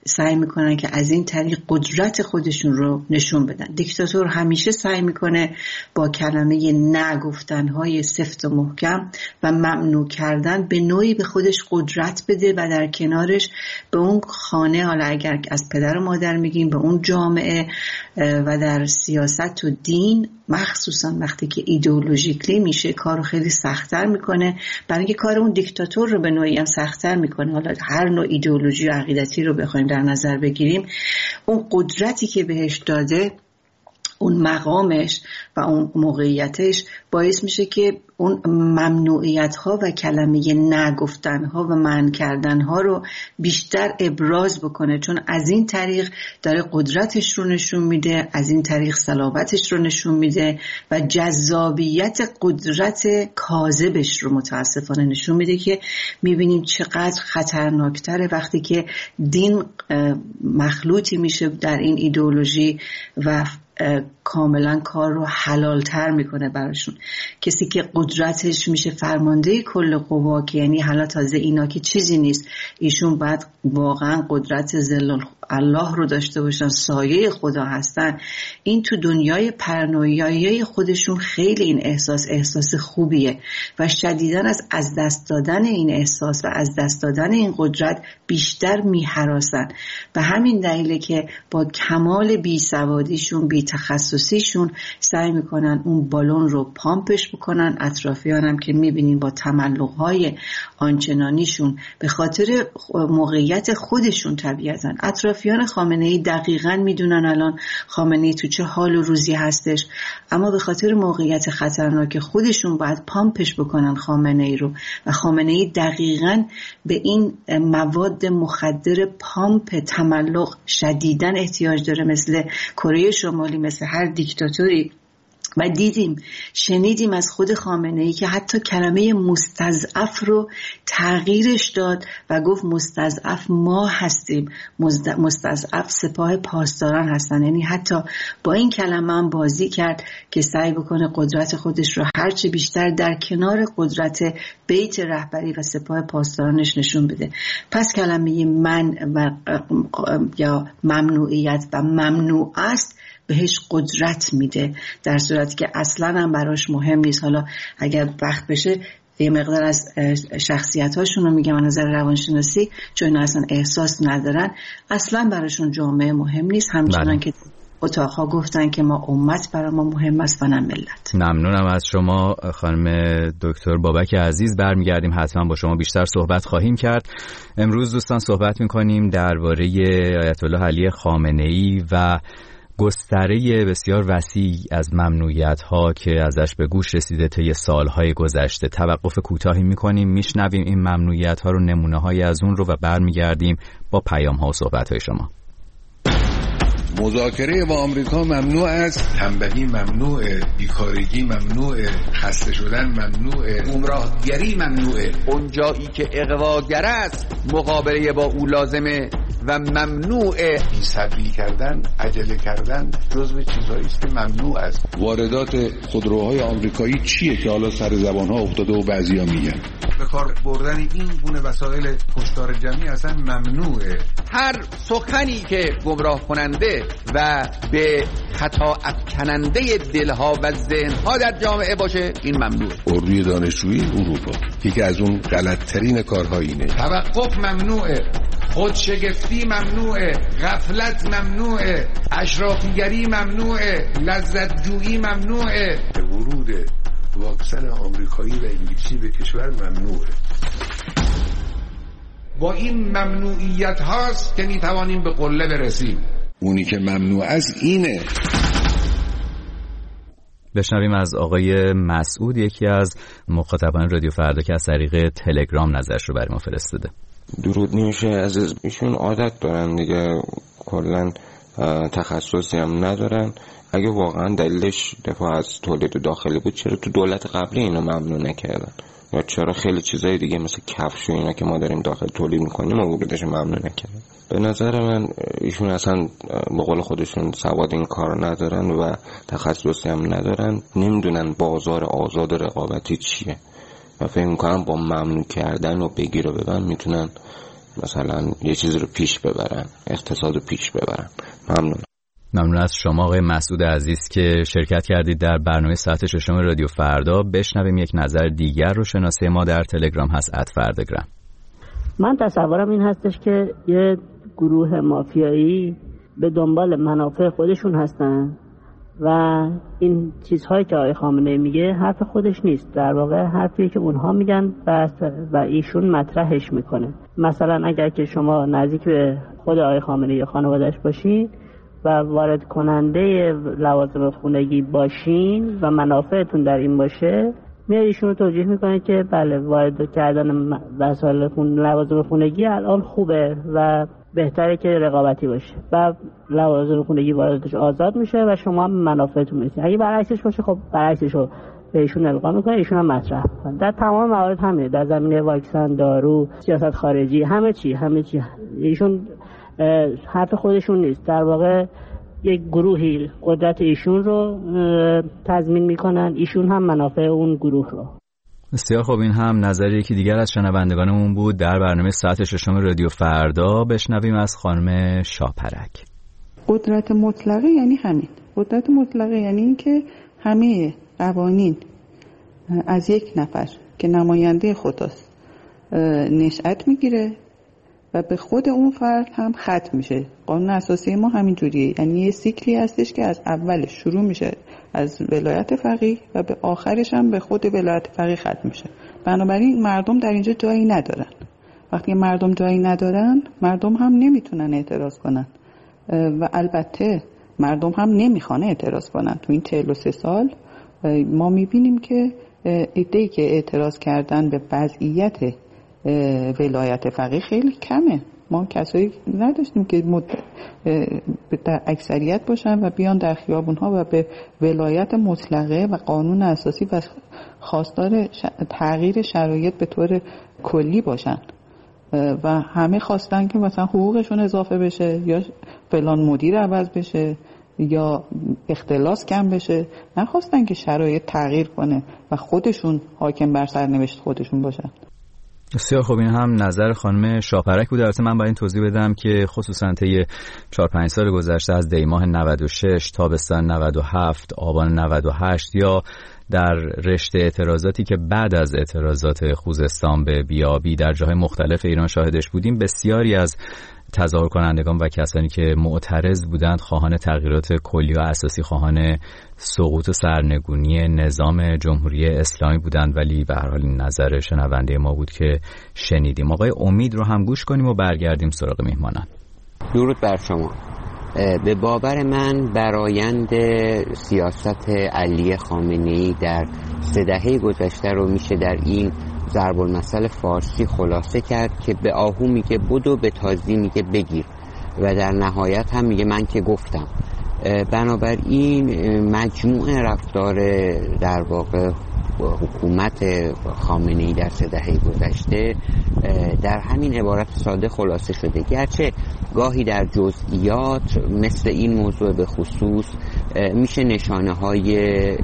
سعی میکنن که از این طریق قدرت خودشون رو نشون بدن. دیکتاتور همیشه سعی میکنه با کلمه نه گفتنهای سفت و محکم و ممنوع کردن به نوعی به خودش قدرت بده و در کنارش به اون خانه، حالا اگر از پدر و مادر میگیم، به اون جامعه و در سیاست و دین، مخصوصا وقتی که ایدئولوژیکلی میشه، کارو خیلی سخت‌تر میکنه، برای اینکه کار اون دیکتاتور رو به نوعی هم سخت‌تر میکنه. حالا هر نوع ایدئولوژی و عقیدتی رو بخوایم در نظر بگیریم، اون قدرتی که بهش داده، اون مقامش و اون موقعیتش باعث میشه که اون ممنوعیت ها و کلمه نگفتن ها و منع کردن ها رو بیشتر ابراز بکنه، چون از این طریق داره قدرتش رو نشون میده، از این طریق صلابتش رو نشون میده و جذابیت قدرت کاذبش رو متاسفانه نشون میده که میبینیم چقدر خطرناکتره وقتی که دین مخلوطی میشه در این ایدئولوژی و کاملا کار رو حلالتر میکنه براشون. کسی که قدرتش میشه فرمانده کل قوا، که یعنی حالا تازه اینا که چیزی نیست، ایشون باید واقعا قدرت ذل الله رو داشته باشن، سایه خدا هستن. این تو دنیای پرانویایی خودشون خیلی این احساس احساس خوبیه و شدیداً از از دست دادن این احساس و از دست دادن این قدرت بیشتر میهراسن. به همین دلیله که با کمال بیسوادیشون، بی تخصصیشون سعی میکنن اون بالون رو پامپش بکنن. اطرافیانم که میبینیم با تملق‌های آنچنانیشون به خاطر موقعیت خودشون طبیعتاً، اطرافیان خامنه‌ای دقیقاً میدونن الان خامنه‌ای تو چه حال و روزی هستش، اما به خاطر موقعیت خطرناک خودشون باید پامپش بکنن خامنه‌ای رو و خامنه‌ای دقیقاً به این مواد مخدر پامپ تملق شدیداً احتیاج داره، مثل کره شمالی، مثل هر دیکتاتوری. و دیدیم، شنیدیم از خود خامنه‌ای که حتی کلمه مستضعف رو تغییرش داد و گفت مستضعف ما هستیم، مستضعف سپاه پاسداران هستن. یعنی حتی با این کلمه هم بازی کرد که سعی بکنه قدرت خودش رو هرچه بیشتر در کنار قدرت بیت رهبری و سپاه پاسدارانش نشون بده. پس کلمه من و یا ممنوعیت و ممنوع است بهش قدرت میده، در صورتی که اصلا هم براش مهم نیست. حالا اگر وقت بشه یه مقدار از شخصیت هاشون رو میگم از نظر روانشناسی، چون اصلا احساس ندارن، اصلا براشون جامعه مهم نیست، همچنان که اتاقها گفتن که ما امت برای ما مهم است و نه ملت. ممنونم از شما خانم دکتر بابک عزیز. برمیگردیم حتما با شما بیشتر صحبت خواهیم کرد. امروز دوستان صحبت میکنیم درباره آیت الله علی خامنه‌ای و گستره بسیار وسیع از ممنوعیت‌ها که ازش به گوش رسیده طی سال‌های گذشته. توقف کوتاهی می‌کنیم، میشنویم این ممنوعیت‌ها رو، نمونه‌هایی از اون رو، و برمیگردیم با پیام‌ها و صحبت‌های شما. مذاکره با آمریکا ممنوع است، تنبلی ممنوع، بیکارگی ممنوع، خسته شدن ممنوع، گمراهگری ممنوع. اون جایی که اغواگر است مقابله با او لازمه و ممنوع. بی‌صبری کردن، عجله کردن جزو چیزهایی است که ممنوع است. واردات خودروهای آمریکایی چیه که حالا سر زبان‌ها افتاده و بعضیا میگن؟ به کار بردن این گونه وسایل کشتار جمعی اصلا ممنوعه. هر سخنی که گمراه کننده و به خطا افکننده دلها و ذهنها در جامعه باشه، این ممنوعه. اردوی دانشجویی اروپا یکی از اون غلط‌ترین کارها اینه. توقف ممنوعه، خودشگفتی ممنوعه، غفلت ممنوعه، اشرافیگری ممنوعه، لذت جویی ممنوعه. ورود واکسن آمریکایی و انگلیسی به کشور ممنوعه. با این ممنوعیت هاست که میتوانیم به قله برسیم. اونی که ممنوع از اینه. بشنویم از آقای مسعود، یکی از مخاطبان رادیو فردا که از طریق تلگرام نظرش رو برای ما فرستاده. درود نمیشه عزیز. ایشون عادت دارن دیگه، کلا تخصصی هم ندارن. اگه واقعا دلیلش دفاع از تولید داخلی بود، چرا تو دولت قبلی اینو ممنوع نکردن؟ یا چرا خیلی چیزای دیگه مثل کفش و اینا که ما داریم داخل تولید میکنیم و ورودش ممنوع نکردن؟ به نظر من ایشون اصلا به قول خودشون سواد این کار ندارن و تخصصی هم ندارن، نمیدونن بازار آزاد رقابتی چیه و فکر میکنن با ممنوع کردن و بگیر و ببند میتونن مثلا یه چیزی رو پیش ببرن، اقتصاد رو پیش ببرن. ممنون. ممنون از شما آقای مسعود عزیز که شرکت کردید در برنامه ساعت ششم رادیو فردا. بشنویم یک نظر دیگر رو. شناسه ما در تلگرام هست ات فرداگرام. من تصورم این هستش که یه گروه مافیایی به دنبال منافع خودشون هستن و این چیزهایی که آقای خامنه‌ای میگه حرف خودش نیست، در واقع حرفی که اونها میگن و ایشون مطرحش میکنه. مثلا اگر که شما نزدیک به خود آقای خامنه‌ای یا خانواده‌اش باشین و وارد کننده لوازم خونگی باشین و منافعتون در این باشه، میاد ایشون رو توجیه میکنه که بله وارد کردن وسایل خون لوازم خونگی الان خوبه و بهتره که رقابتی باشه و لوازم خونگی واردش آزاد میشه و شما هم منافعتون میرسید. اگه برعکسش باشه خب برعکسش رو به ایشون القا میکنه، ایشون هم مطرح میکنه. در تمام موارد همینه، در زمینه واکسن، دارو، سیاست خارجی، همه چی همه چی ایشون حرف خودشون نیست. در واقع یک گروهی قدرت ایشون رو تضمین میکنن، ایشون هم منافع اون گروه رو. بسیار خب، این هم نظری که دیگر از شنوندگانمون بود در برنامه ساعت ششم رادیو فردا. بشنویم از خانم شاپرک. قدرت مطلقه یعنی همین. قدرت مطلقه یعنی این که همه قوانین از یک نفر که نماینده خداست نشأت میگیره و به خود اون فرد هم ختم میشه. قانون اساسی ما همین جوریه، یعنی یه سیکلی هستش که از اولش شروع میشه از ولایت فقیه و به آخرش هم به خود ولایت فقیه ختم میشه. بنابراین مردم در اینجا جایی ندارن. وقتی مردم جایی ندارن، مردم هم نمیتونن اعتراض کنن و البته مردم هم نمیخوان اعتراض کنن. تو این چهل و سه سال ما میبینیم که عده‌ای که اعتراض کردن به وضعیت ولایت فقیه خیلی کمه. ما کسایی نداشتیم که مد... در اکثریت باشن و بیان در خیابونها و به ولایت مطلقه و قانون اساسی و خواستار ش... تغییر شرایط به طور کلی باشن و همه خواستن که مثلا حقوقشون اضافه بشه یا فلان مدیر عوض بشه یا اختلاس کم بشه. نخواستن که شرایط تغییر کنه و خودشون حاکم بر سرنوشت خودشون باشن. بسیار خب، این هم نظر خانم شاپرک بود. البته من باید این توضیح بدم که خصوصا طی چهار پنج سال گذشته از دی ماه نود و شش، تابستان نود و هفت، آبان نود و هشت یا در رشته اعتراضاتی که بعد از اعتراضات خوزستان به بیابی در جاهای مختلف ایران شاهدش بودیم، بسیاری از تظاهر کنندگان و کسانی که معترض بودند خواهان تغییرات کلی و اساسی، خواهان سقوط و سرنگونی نظام جمهوری اسلامی بودند. ولی به هر حال این نظر شنونده ما بود که شنیدیم. آقای امید رو هم گوش کنیم و برگردیم سراغ میهمانان. درود بر شما. به باور من برآیند سیاست علی خامنه‌ای در سه دهه گذشته رو میشه در این ضرب المثل فارسی خلاصه کرد که به آهو میگه بدو، به تازی میگه بگیر و در نهایت هم میگه من که گفتم. بنابراین مجموع رفتار در واقع حکومت خامنه‌ای در سه دهه گذشته در همین عبارت ساده خلاصه شده، گرچه گاهی در جزئیات مثل این موضوع به خصوص میشه نشانه های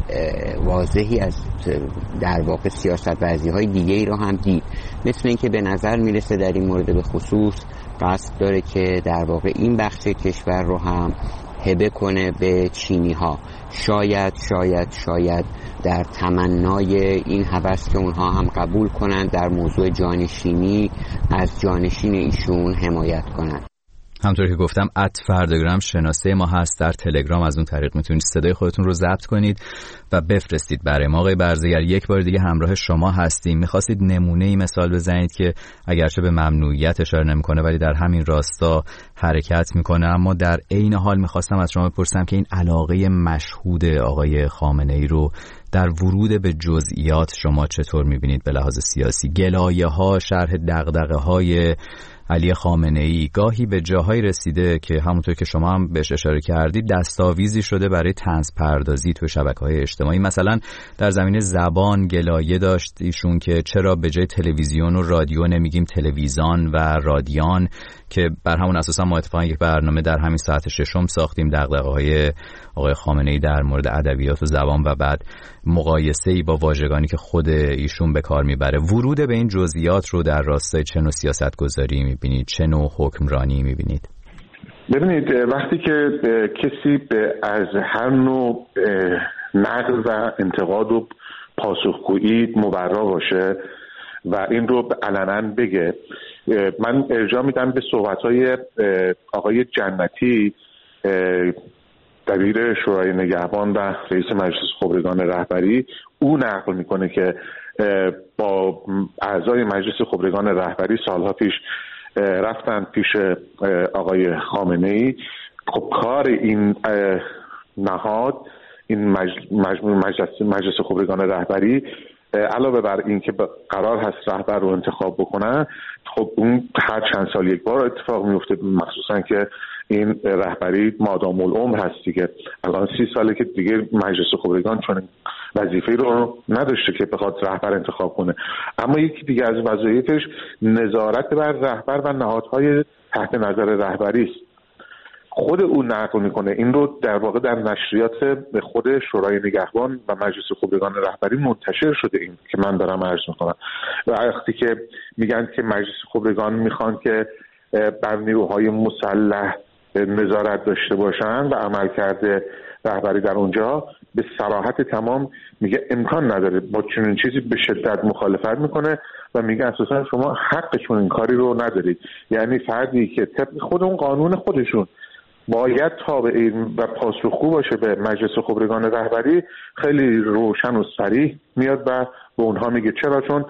واضحی از در واقع سیاست ورزی های دیگه ای رو هم دید، مثل اینکه به نظر میرسه در این مورد به خصوص قصد داره که در واقع این بخش کشور رو هم هبه کنه به چینی ها. شاید شاید شاید در تمنای این هوس که اونها هم قبول کنن در موضوع جانشینی از جانشین ایشون حمایت کنن. همطور که گفتم ات فرداگرام شناسه ما هست در تلگرام. از اون طریق میتونید صدای خودتون رو ضبط کنید و بفرستید برای ما. آقای برزگر، یک بار دیگه همراه شما هستیم. میخواستید نمونه‌ای مثال بزنید که اگرچه به ممنوعیت اشاره نمیکنه ولی در همین راستا حرکت میکنه، اما در عین حال میخواستم از شما بپرسم که این علاقه مشهود آقای خامنه‌ای رو در ورود به جزئیات شما چطور میبینید به لحاظ سیاسی؟ گلایه‌ها، شرح دغدغه‌های علی خامنه‌ای گاهی به جاهای رسیده که همونطور که شما هم بهش اشاره کردید دستاویزی شده برای طنز پردازی تو شبکه‌های اجتماعی. مثلا در زمینه زبان گلایه داشت ایشون که چرا به جای تلویزیون و رادیو نمیگیم تلویزیون و رادیان، که بر همون اساس ما اتفاقا یک برنامه در همین ساعت ششم ساختیم، دغدغه‌های آقای خامنه‌ای در مورد ادبیات و زبان و بعد مقایسه‌ای با واژگانی که خود ایشون به کار میبره. ورود به این جزئیات رو در راستای چه نوع سیاست‌گذاری میبینید؟ چه نوع حکمرانی میبینید؟ ببینید، وقتی که کسی از هر نوع نقد و انتقاد و پاسخگویی مبرا باشه و این رو علنا بگه، من ارجاع میدم به صحبت‌های آقای جنتی دبیر شورای نگهبان و رئیس مجلس خبرگان رهبری. او نقل میکنه که با اعضای مجلس خبرگان رهبری سالها پیش رفتن پیش آقای خامنه‌ای. خب کار این نهاد، این مجموع مجلس مجلس خبرگان رهبری، علاوه بر این که قرار هست رهبر رو انتخاب بکنن، خب اون هر چند سال یک بار اتفاق میفته، مخصوصا که این رهبری مادام العمر هست دیگه. الان سی ساله که دیگه مجلس خبرگان چون وظیفه رو نداشته که بخواد رهبر انتخاب کنه. اما یکی دیگه از وظایفش نظارت بر رهبر و نهادهای تحت نظر رهبری است. خود او نقل میکنه، این رو در واقع در نشریات خود شورای نگهبان و مجلس خبرگان رهبری منتشر شده، این که من دارم عرض میکنم. و وقتی که میگن که مجلس خبرگان میخوان که بر نیروهای مسلح نظارت داشته باشن و عملکرد رهبری در اونجا، به صراحت تمام میگه امکان نداره، با چنین چیزی به شدت مخالفت میکنه و میگه اساسا شما حق چنین کاری رو ندارید. یعنی فردی که طبق خود اون قانون خودشون باید تابع و پاسخگو باشه به مجلس خبرگان رهبری، خیلی روشن و صریح میاد و به اونها میگه چرا، چون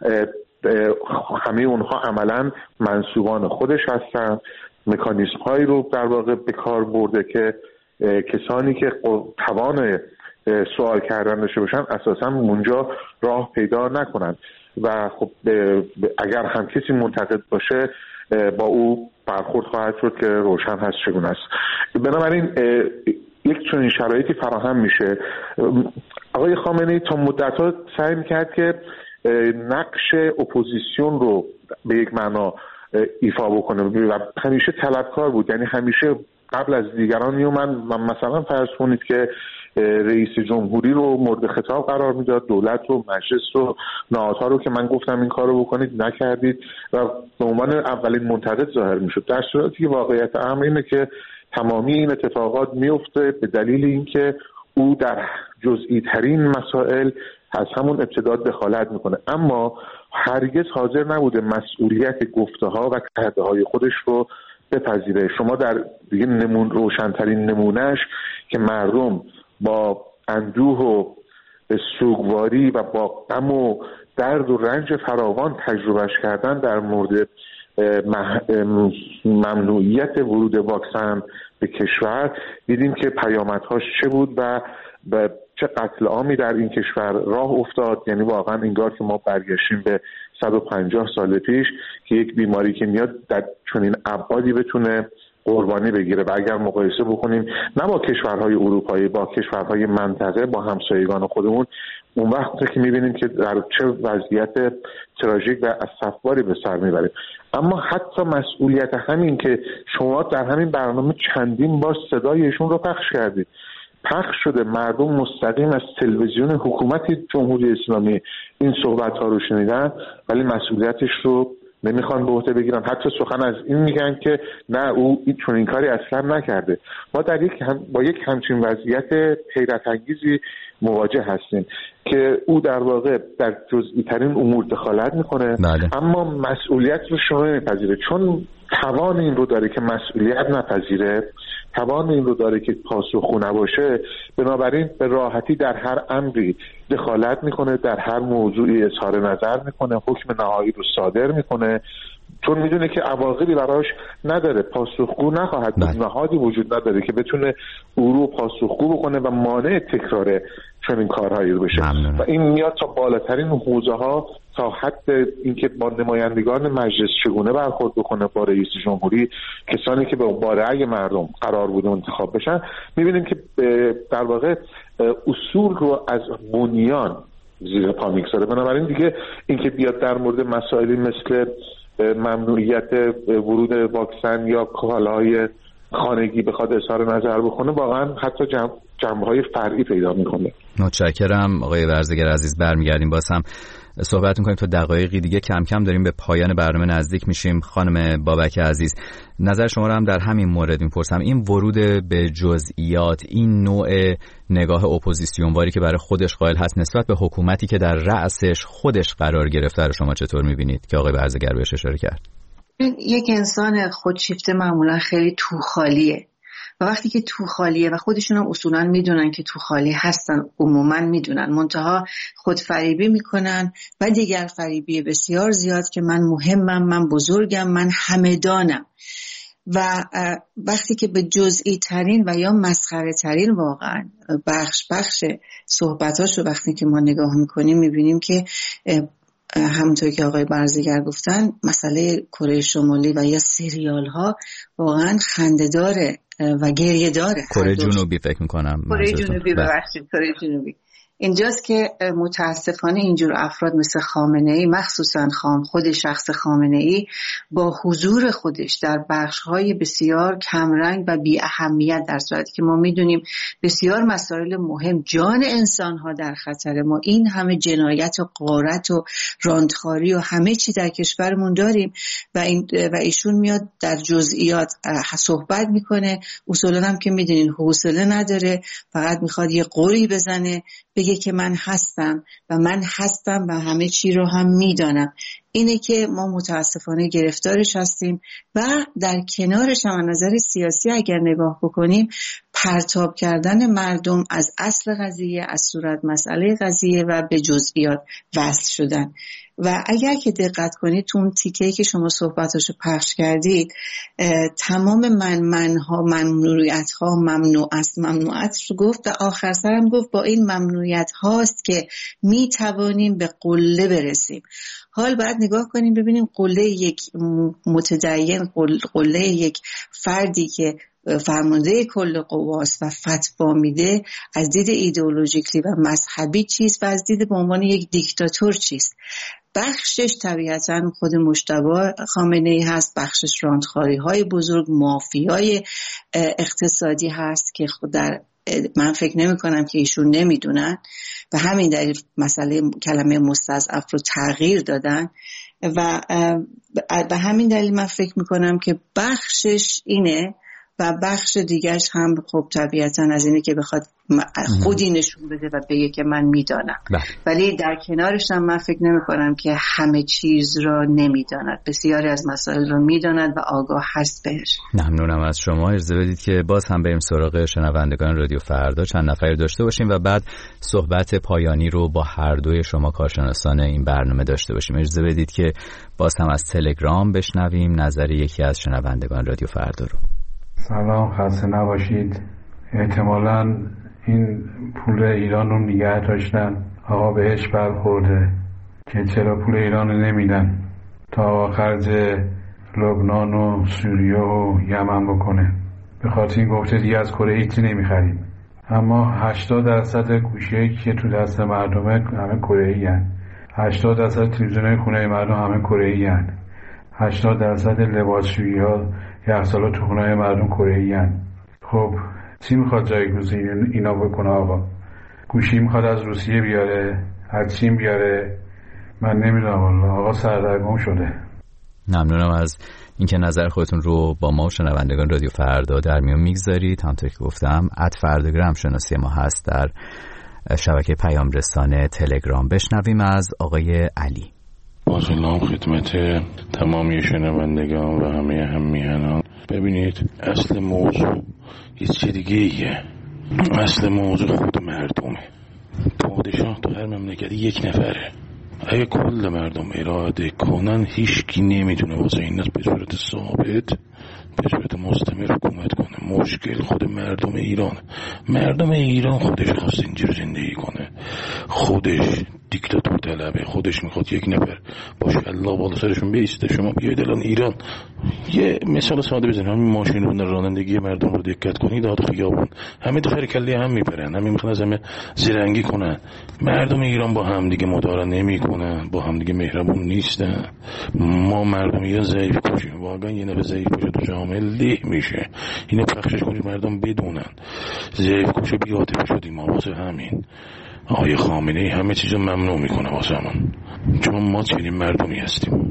همه اونها عملا منسوبان خودش هستن. مکانیزم هایی رو در واقع به کار برده که کسانی که توان سوال کردن داشته باشن اساسا اونجا راه پیدا نکنن و خب اگر هم کسی منتقد باشه با او برخورد خواهد شد که روشن هست چگونه است. بنابراین یک چنین شرایطی فراهم میشه. آقای خامنه‌ای تا مدت‌ها سعی میکرد که نقش اپوزیسیون رو به یک معنا ایفا بکنه و همیشه طلبکار بود. یعنی همیشه قبل از دیگران میومد، مثلا فرض کنید که رئیس جمهوری رو مورد خطاب قرار میداد، دولت رو، مجلس رو، نهادها رو که من گفتم این کار رو بکنید نکردید و به عنوان اولین منتقد ظاهر میشد، در صورتی که واقعیت امر اینه که تمامی این اتفاقات میفته به دلیل اینکه او در جزئی ترین مسائل از همون ابتدا دخالت میکنه، اما هرگز حاضر نبوده مسئولیت گفته ها و کرده های خودش رو بپذیره. شما در دیگه نمون روشنترین نمونهش که مردم با اندوه و سوگواری و با غم و درد و رنج فراوان تجربهش کردن در مورد ممنوعیت ورود واکسن به کشور، دیدیم که پیامدهاش چه بود و به چه قتل عامی در این کشور راه افتاد. یعنی واقعا انگار که ما برگشتیم به صد و پنجاه سال پیش که یک بیماری که میاد در چنین ابعادی بتونه قربانی بگیره. و اگر مقایسه بکنیم نه با کشورهای اروپایی، با کشورهای منطقه، با همسایگان خودمون، اون وقت که میبینیم که در چه وضعیت تراژیک و اسفباری به سر میبریم. اما حتی مسئولیت همین که شما در همین برنامه چندین بار صدایشون رو پخش کردید، پخش شده، مردم مستقیم از تلویزیون حکومت جمهوری اسلامی این صحبت ها رو شنیدن، ولی مسئولیتش رو نمیخوان به عهده بگیرن. حتی سخن از این میگن که نه او چون این کاری اصلا نکرده. ما در یک هم با یک همچین وضعیت حیرت انگیزی مواجه هستیم که او در واقع در جزئی ترین امور دخالت میکنه، بله. اما مسئولیت رو شما نمیپذیره، چون توان این رو داره که مسئولیت نپذیره، توان این رو داره که پاسخگو نباشه. بنابراین به راحتی در هر امری دخالت میکنه، در هر موضوعی اظهار نظر میکنه، حکم نهایی رو صادر میکنه، چون میدونه که عواقبی براش نداره، پاسخگو نخواهد بود، نهادی وجود نداره که بتونه او رو پاسخگو بکنه و مانع تکرار چنین کارهایی رو بشه. ممنون. و این میاد تا بالاترین حوزه ها، تا حد اینکه با نمایندگان مجلس چگونه برخورد بکنه با رئیس جمهوری، کسانی که با رأی مردم قرار بوده انتخاب بشن. میبینیم که در واقع اصول رو از بنیان زیر پا میگذاره. بنابراین دیگه اینکه بیاد در مورد مسائلی مثل ممنوعیت ورود واکسن یا کالاهای خانگی بخواد اظهار نظر بکنه، واقعا حتی جنب جنبه‌های فرعی پیدا می‌کنه. متشکرم آقای ورزگر عزیز. برمیگردیم باز هم صحبت می‌کنیم تا دقایقی دیگه. کم کم داریم به پایان برنامه نزدیک میشیم. خانم بابک عزیز، نظر شما رو هم در همین مورد می‌پرسم. این ورود به جزئیات، این نوع نگاه اپوزیسیونواری که برای خودش قائل هست نسبت به حکومتی که در رأسش خودش قرار گرفته رو شما چطور می‌بینید که آقای ورزگر بهش اشاره کرد؟ یک انسان خودشیفته معمولا خیلی توخالیه و وقتی که توخالیه و خودشون هم اصولا میدونن که توخالی هستن، عموما میدونن، منتها خودفریبی میکنن و دیگر فریبی بسیار زیاد که من مهمم، من بزرگم، من همدانم. و وقتی که به جزئی ترین و یا مسخره ترین واقعا بخش بخش صحبتاشو وقتی که ما نگاه میکنیم میبینیم که همونطور که آقای برزگر گفتن مسئله کره شمالی و یا سریال ها واقعا خنده‌داره و گریه داره. کره جنوبی فکر میکنم. کره جنوبی ببخشید کره جنوبی. اینجاست که متاسفانه اینجور افراد مثل خامنه‌ای، مخصوصا خام خود شخص خامنه‌ای، با حضور خودش در بخش‌های بسیار کمرنگ و بی اهمیت، در صورتی که ما می‌دونیم بسیار مسائل مهم، جان انسان‌ها در خطر، ما این همه جنایت و غارت و راندخاری و همه چی در کشورمون داریم و این و ایشون میاد در جزئیات صحبت میکنه. اصولاً هم که می‌دونین حوصله نداره، فقط میخواد یه قوری بزنه، بگه که من هستم و من هستم و همه چی رو هم میدانم. اینه که ما متاسفانه گرفتارش هستیم و در کنارش هم از نظر سیاسی اگر نگاه بکنیم پرتاب کردن مردم از اصل قضیه، از صورت مسئله قضیه و به جزئیات وصل شدن. و اگر که دقت کنید تو اون تیکه‌ای که شما صحبتاشو پخش کردید، تمام من منها، ممنوعیت‌ها، ممنوع است، ممنوعات رو گفت و آخر سرم گفت با این ممنوعیت هاست که می توانیم به قله برسیم. حال باید نگاه کنیم ببینیم قله یک متدین، قله یک فردی که فرمانده کل قواست و فتوا میده از دید ایدئولوژیکلی و مذهبی چیست و از دید به عنوان یک دیکتاتور چیست. بخشش طبیعتاً خود مجتبی خامنه‌ای هست، بخشش راندخاری های بزرگ، مافیای اقتصادی هست که خود در من فکر نمی کنم که ایشون نمیدونن و همین دلیل مسئله کلمه مستضعف رو تغییر دادن و به همین دلیل من فکر می کنم که بخشش اینه و بخش دیگرش هم خب طبیعتاً از اینه که بخواد خودی نشون بده و بگه که من میدانم. ولی در کنارش هم من فکر نمی کنم که همه چیز را نمیداند، بسیاری از مسائل را میداند و آگاه هست بهش. ممنونم از شما. اجازه بدید که باز هم بریم سراغ شنوندگان رادیو فردا، چند نفر داشته باشیم و بعد صحبت پایانی رو با هر دوی شما کارشناسان این برنامه داشته باشیم. اجازه بدید که باز هم از تلگرام بشنویم نظر یکی از شنوندگان رادیو فردا رو. سلام، خسته نباشید. احتمالاً این پول ایران رو نگه داشتن، آقا بهش برخورده که چرا پول ایران رو نمیدن تا خرج لبنان و سوریه و یمن بکنه. به خاطر این گفته دیگه از کره هیچی نمیخریم. اما هشتاد درصد گوشی که تو دست مردمه همه کره‌ای هن. هشتاد درصد تلویزیون خونه مردم همه کره‌ای هن. هشتاد درصد لباسشویی ها یخچالا تو خونه مردم کره‌ای هن. خب چی میخواد جایگزین اینا بکنه آقا؟ گوشی میخواد از روسیه بیاره، از چین بیاره؟ من نمیدونم والله، آقا سردرگم شده. ممنونم از اینکه نظر خودتون رو با ما و شنوندگان رادیو فردا در میون میگذارید. همونطور که گفتم ات فرداگرام شناسی ما هست در شبکه پیام رسانه تلگرام. بشنویم از آقای علی. با سلام خدمت تمامی شنوندگان و همه همیهنان. ببینید اصل موضوع یه چه دیگه ایه. اصل موضوع خود مردمه. پادشاه تو هر مملکتی یک نفره. اگه کل مردم اراده کنن هیچکی نمیتونه واسه این به صورت ثابت به صورت مستمر حکومت کنه. مشکل خود مردم ایران. مردم ایران خودش خواست اینجور زندگی کنه، خودش دیکتاتور طلبه، خودش میخواد یک نفر باشه الله بالا سرشون بیسته. شما بیاید الان ایران یه مثال ساده بزنید، همین ماشین رو رانندگی مردم رو دقت کنید، داد خیابون همه دفعه کله هم میپرن، همه میخوان از همه زرنگی کنن. مردم ایران با هم دیگه مدارا نمیکنن، با هم دیگه مهربون نیستن. ما مردم ایران ضعیف کشیم، واقعا یه نفر ضعیف باشه تو جامعه له میشه. اینو پخشش کنید مردم بدونن ضعیف کشه بی عاطفه شدیم ما. واسه همین آقای خامنه‌ای همه چیزو ممنوع میکنه واسمون، چون ما چنین مردمی هستیم.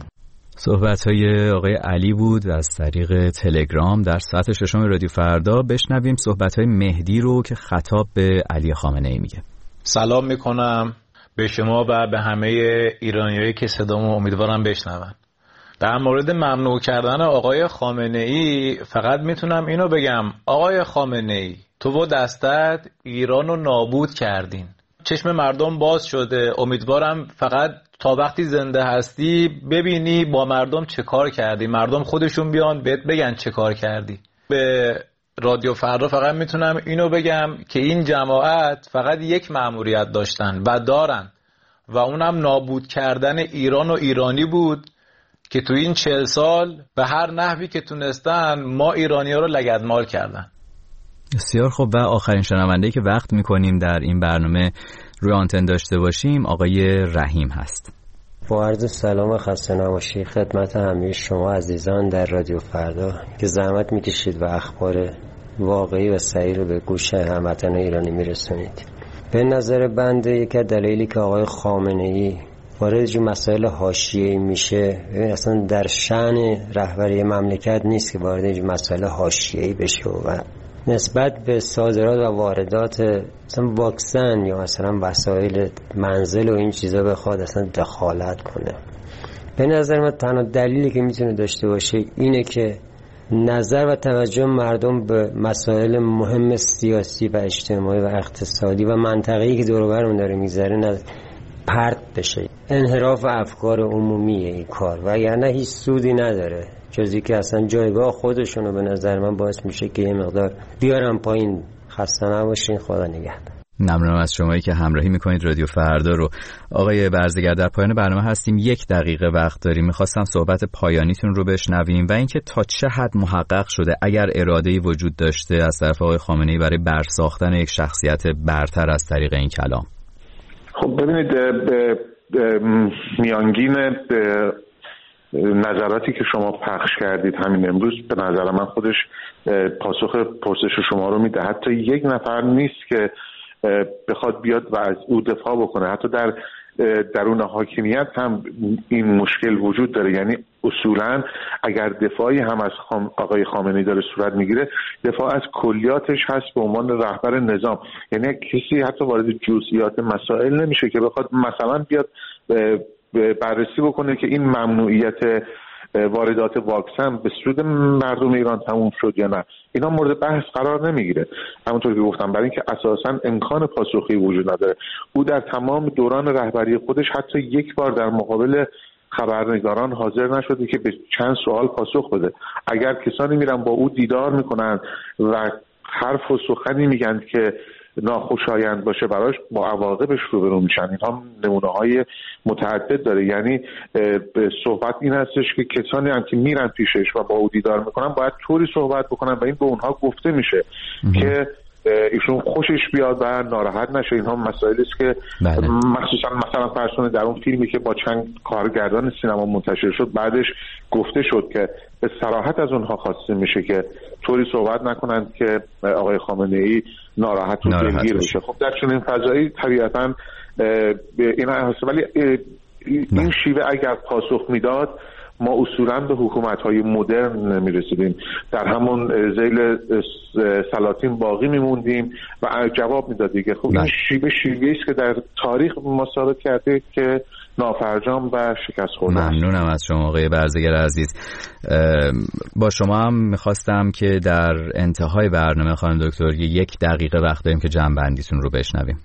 صحبت‌های آقای علی بود از طریق تلگرام در ساعت ششم رادیو فردا. بشنویم صحبت‌های مهدی رو که خطاب به علی خامنه‌ای میگه. سلام میکنم به شما و به همه ایرانیایی که صدامو امیدوارم بشنون. در مورد ممنوع کردن آقای خامنه‌ای فقط میتونم اینو بگم، آقای خامنه‌ای تو و دستت ایران رو نابود کردین، چشم مردم باز شده. امیدوارم فقط تا وقتی زنده هستی ببینی با مردم چه کار کردی، مردم خودشون بیان بهت بگن چه کار کردی. به رادیو فردا فقط میتونم اینو بگم که این جماعت فقط یک مأموریت داشتن و دارن و اونم نابود کردن ایران و ایرانی بود که تو این چهل سال به هر نحوی که تونستن ما ایرانی‌ها رو لگدمال کردن. بسیار خوب. و آخرین شنونده‌ای که وقت میکنیم در این برنامه روی آنتن داشته باشیم آقای رحیم هست. با عرض سلام و خسته نباشی خدمت همه شما عزیزان در رادیو فردا که زحمت میکشید و اخبار واقعی و صحیح رو به گوش هموطنان ایرانی میرسونید. به نظر بنده یک دلیلی که آقای خامنه‌ای وارد جو مسائل حاشیه‌ای میشه، اصلا در شأن رهبری مملکت نیست که وارد جو مسائل حاشیه‌ای بشه و نسبت به صادرات و واردات مثلا واکسن یا مثلا وسایل منزل و این چیزا بخواد اصلا دخالت کنه. به نظر من تنها دلیلی که میتونه داشته باشه اینه که نظر و توجه مردم به مسائل مهم سیاسی و اجتماعی و اقتصادی و منطقه‌ای که دور و برمون داره میگذره پرت بشه. انحراف افکار عمومیه این کار و یعنی هیچ سودی نداره، جزی که اصلا جایگاه خودشونو به نظر من باعث میشه که یه مقدار بیارم پایین. خسته نباشین، خدا نگهدار. ممنونم از شمایی که همراهی میکنید رادیو فردا رو. آقای برزگر در پایان برنامه هستیم، یک دقیقه وقت داریم. میخواستم صحبت پایانیتون رو بشنویم و اینکه تا چه حد محقق شده اگر اراده‌ای وجود داشته از طرف آقای خامنه‌ای برای برساختن یک شخصیت برتر از طریق این کلام. خب ببینید میانگین نظراتی که شما پخش کردید همین امروز به نظر من خودش پاسخ پرسش شما رو میده. حتی یک نفر نیست که بخواد بیاد و از او دفاع بکنه. حتی در درون حاکمیت هم این مشکل وجود داره. یعنی اصولا اگر دفاعی هم از خام آقای خامنه‌ای داره صورت میگیره، دفاع از کلیاتش هست به عنوان رهبر نظام. یعنی کسی حتی وارد جزئیات مسائل نمیشه که بخواد مثلا بیاد بررسی بکنه که این ممنوعیت واردات واکسن به سود مردم ایران تموم شد یا نه. اینا مورد بحث قرار نمیگیره. همونطور که گفتم برای اینکه اساساً امکان پاسخی وجود نداره. او در تمام دوران رهبری خودش حتی یک بار در مقابل خبرنگاران حاضر نشده که به چند سوال پاسخ بده. اگر کسانی میرن با او دیدار میکنن و حرف و سخنی میگن که ناخوشایند باشه براش، با عواقبش روبرو میشن. اینها نمونه‌های متعدد داره. یعنی صحبت این هستش که کسانی هم که میرن پیشش و با او دیدار میکنن باید طوری صحبت بکنن و این به اونها گفته میشه که ایشون خوشش بیاد و ناراحت نشه. اینها مسائلی است که بله. مخصوصا مثلا فرض در اون فیلمی که با چند کارگردان سینما منتشر شد بعدش گفته شد که به صراحت از اونها خواسته میشه که طوری صحبت نکنند که آقای خامنه‌ای ناراحت و دلگیر بشه. خب در چنین فضایی طبیعتا اینا هست، ولی این شیوه اگر پاسخ میداد ما اصولا به حکومت‌های مدرن نمی‌رسیدیم، در همون ذیل سلاطین باقی می‌موندیم و جواب می‌دادیم که خب این شیوه شیوه‌ای است که در تاریخ ما ثابت کرده که نافرجام و شکست خورده. ممنونم از شما آقای برزگر عزیز. با شما هم می‌خواستم که در انتهای برنامه خانم دکتر یک دقیقه وقت داریم که جمع‌بندیتون رو بشنویم.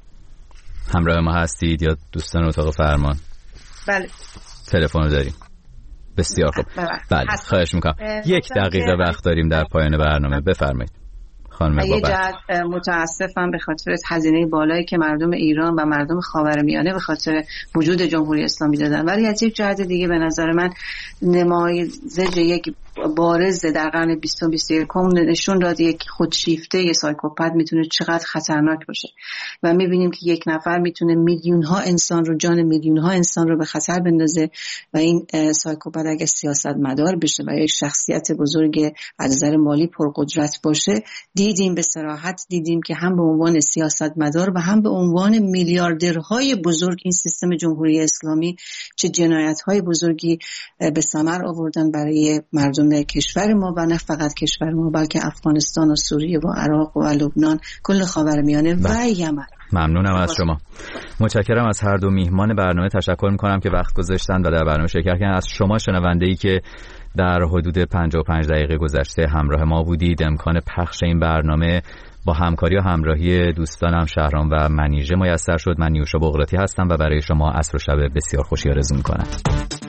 همراه ما هستید یا دوستان اتاق فرمان؟ بله. تلفن رو داریم. بسیار خوب. بله خواهش میکنم. یک دقیقه وقت داریم در پایان برنامه، بفرمایید. خانم یه بابت. جهت متاسفم به خاطر هزینه بالایی که مردم ایران و مردم خاورمیانه به خاطر وجود جمهوری اسلامی دادن، ولی از یک جهت دیگه به نظر من نمایش یک بارز در قرن بیستم و بیست و یکم نشون داد یک خودشیفته یه سایکوپت میتونه چقدر خطرناک باشه و میبینیم که یک نفر میتونه میلیون ها انسان رو، جان میلیون ها انسان رو به خطر بندازه و این سایکوپت اگه سیاستمدار بشه و یک شخصیت بزرگ از نظر مالی پرقدرت باشه، دیدیم به صراحت دیدیم که هم به عنوان سیاستمدار و هم به عنوان میلیاردرهای بزرگ این سیستم جمهوری اسلامی چه جنایت‌های بزرگی به ثمر آوردن برای مردم کشور ما و نه فقط کشور ما بلکه افغانستان و سوریه و عراق و لبنان، کل خاورمیانه و یمن. ممنونم از شما. متشکرم از هر دو میهمان برنامه. تشکر میکنم که وقت گذاشتن و در برنامه شرکت کردن. از شما شنونده‌ای که در حدود پنجاه و پنج دقیقه گذشته همراه ما بودید. امکان پخش این برنامه با همکاری و همراهی دوستانم شهرام و منیژه میسر شد. من نیوشا بغراتی هستم و برای شما عصر و شب بسیار خوشی آرزو میکنم.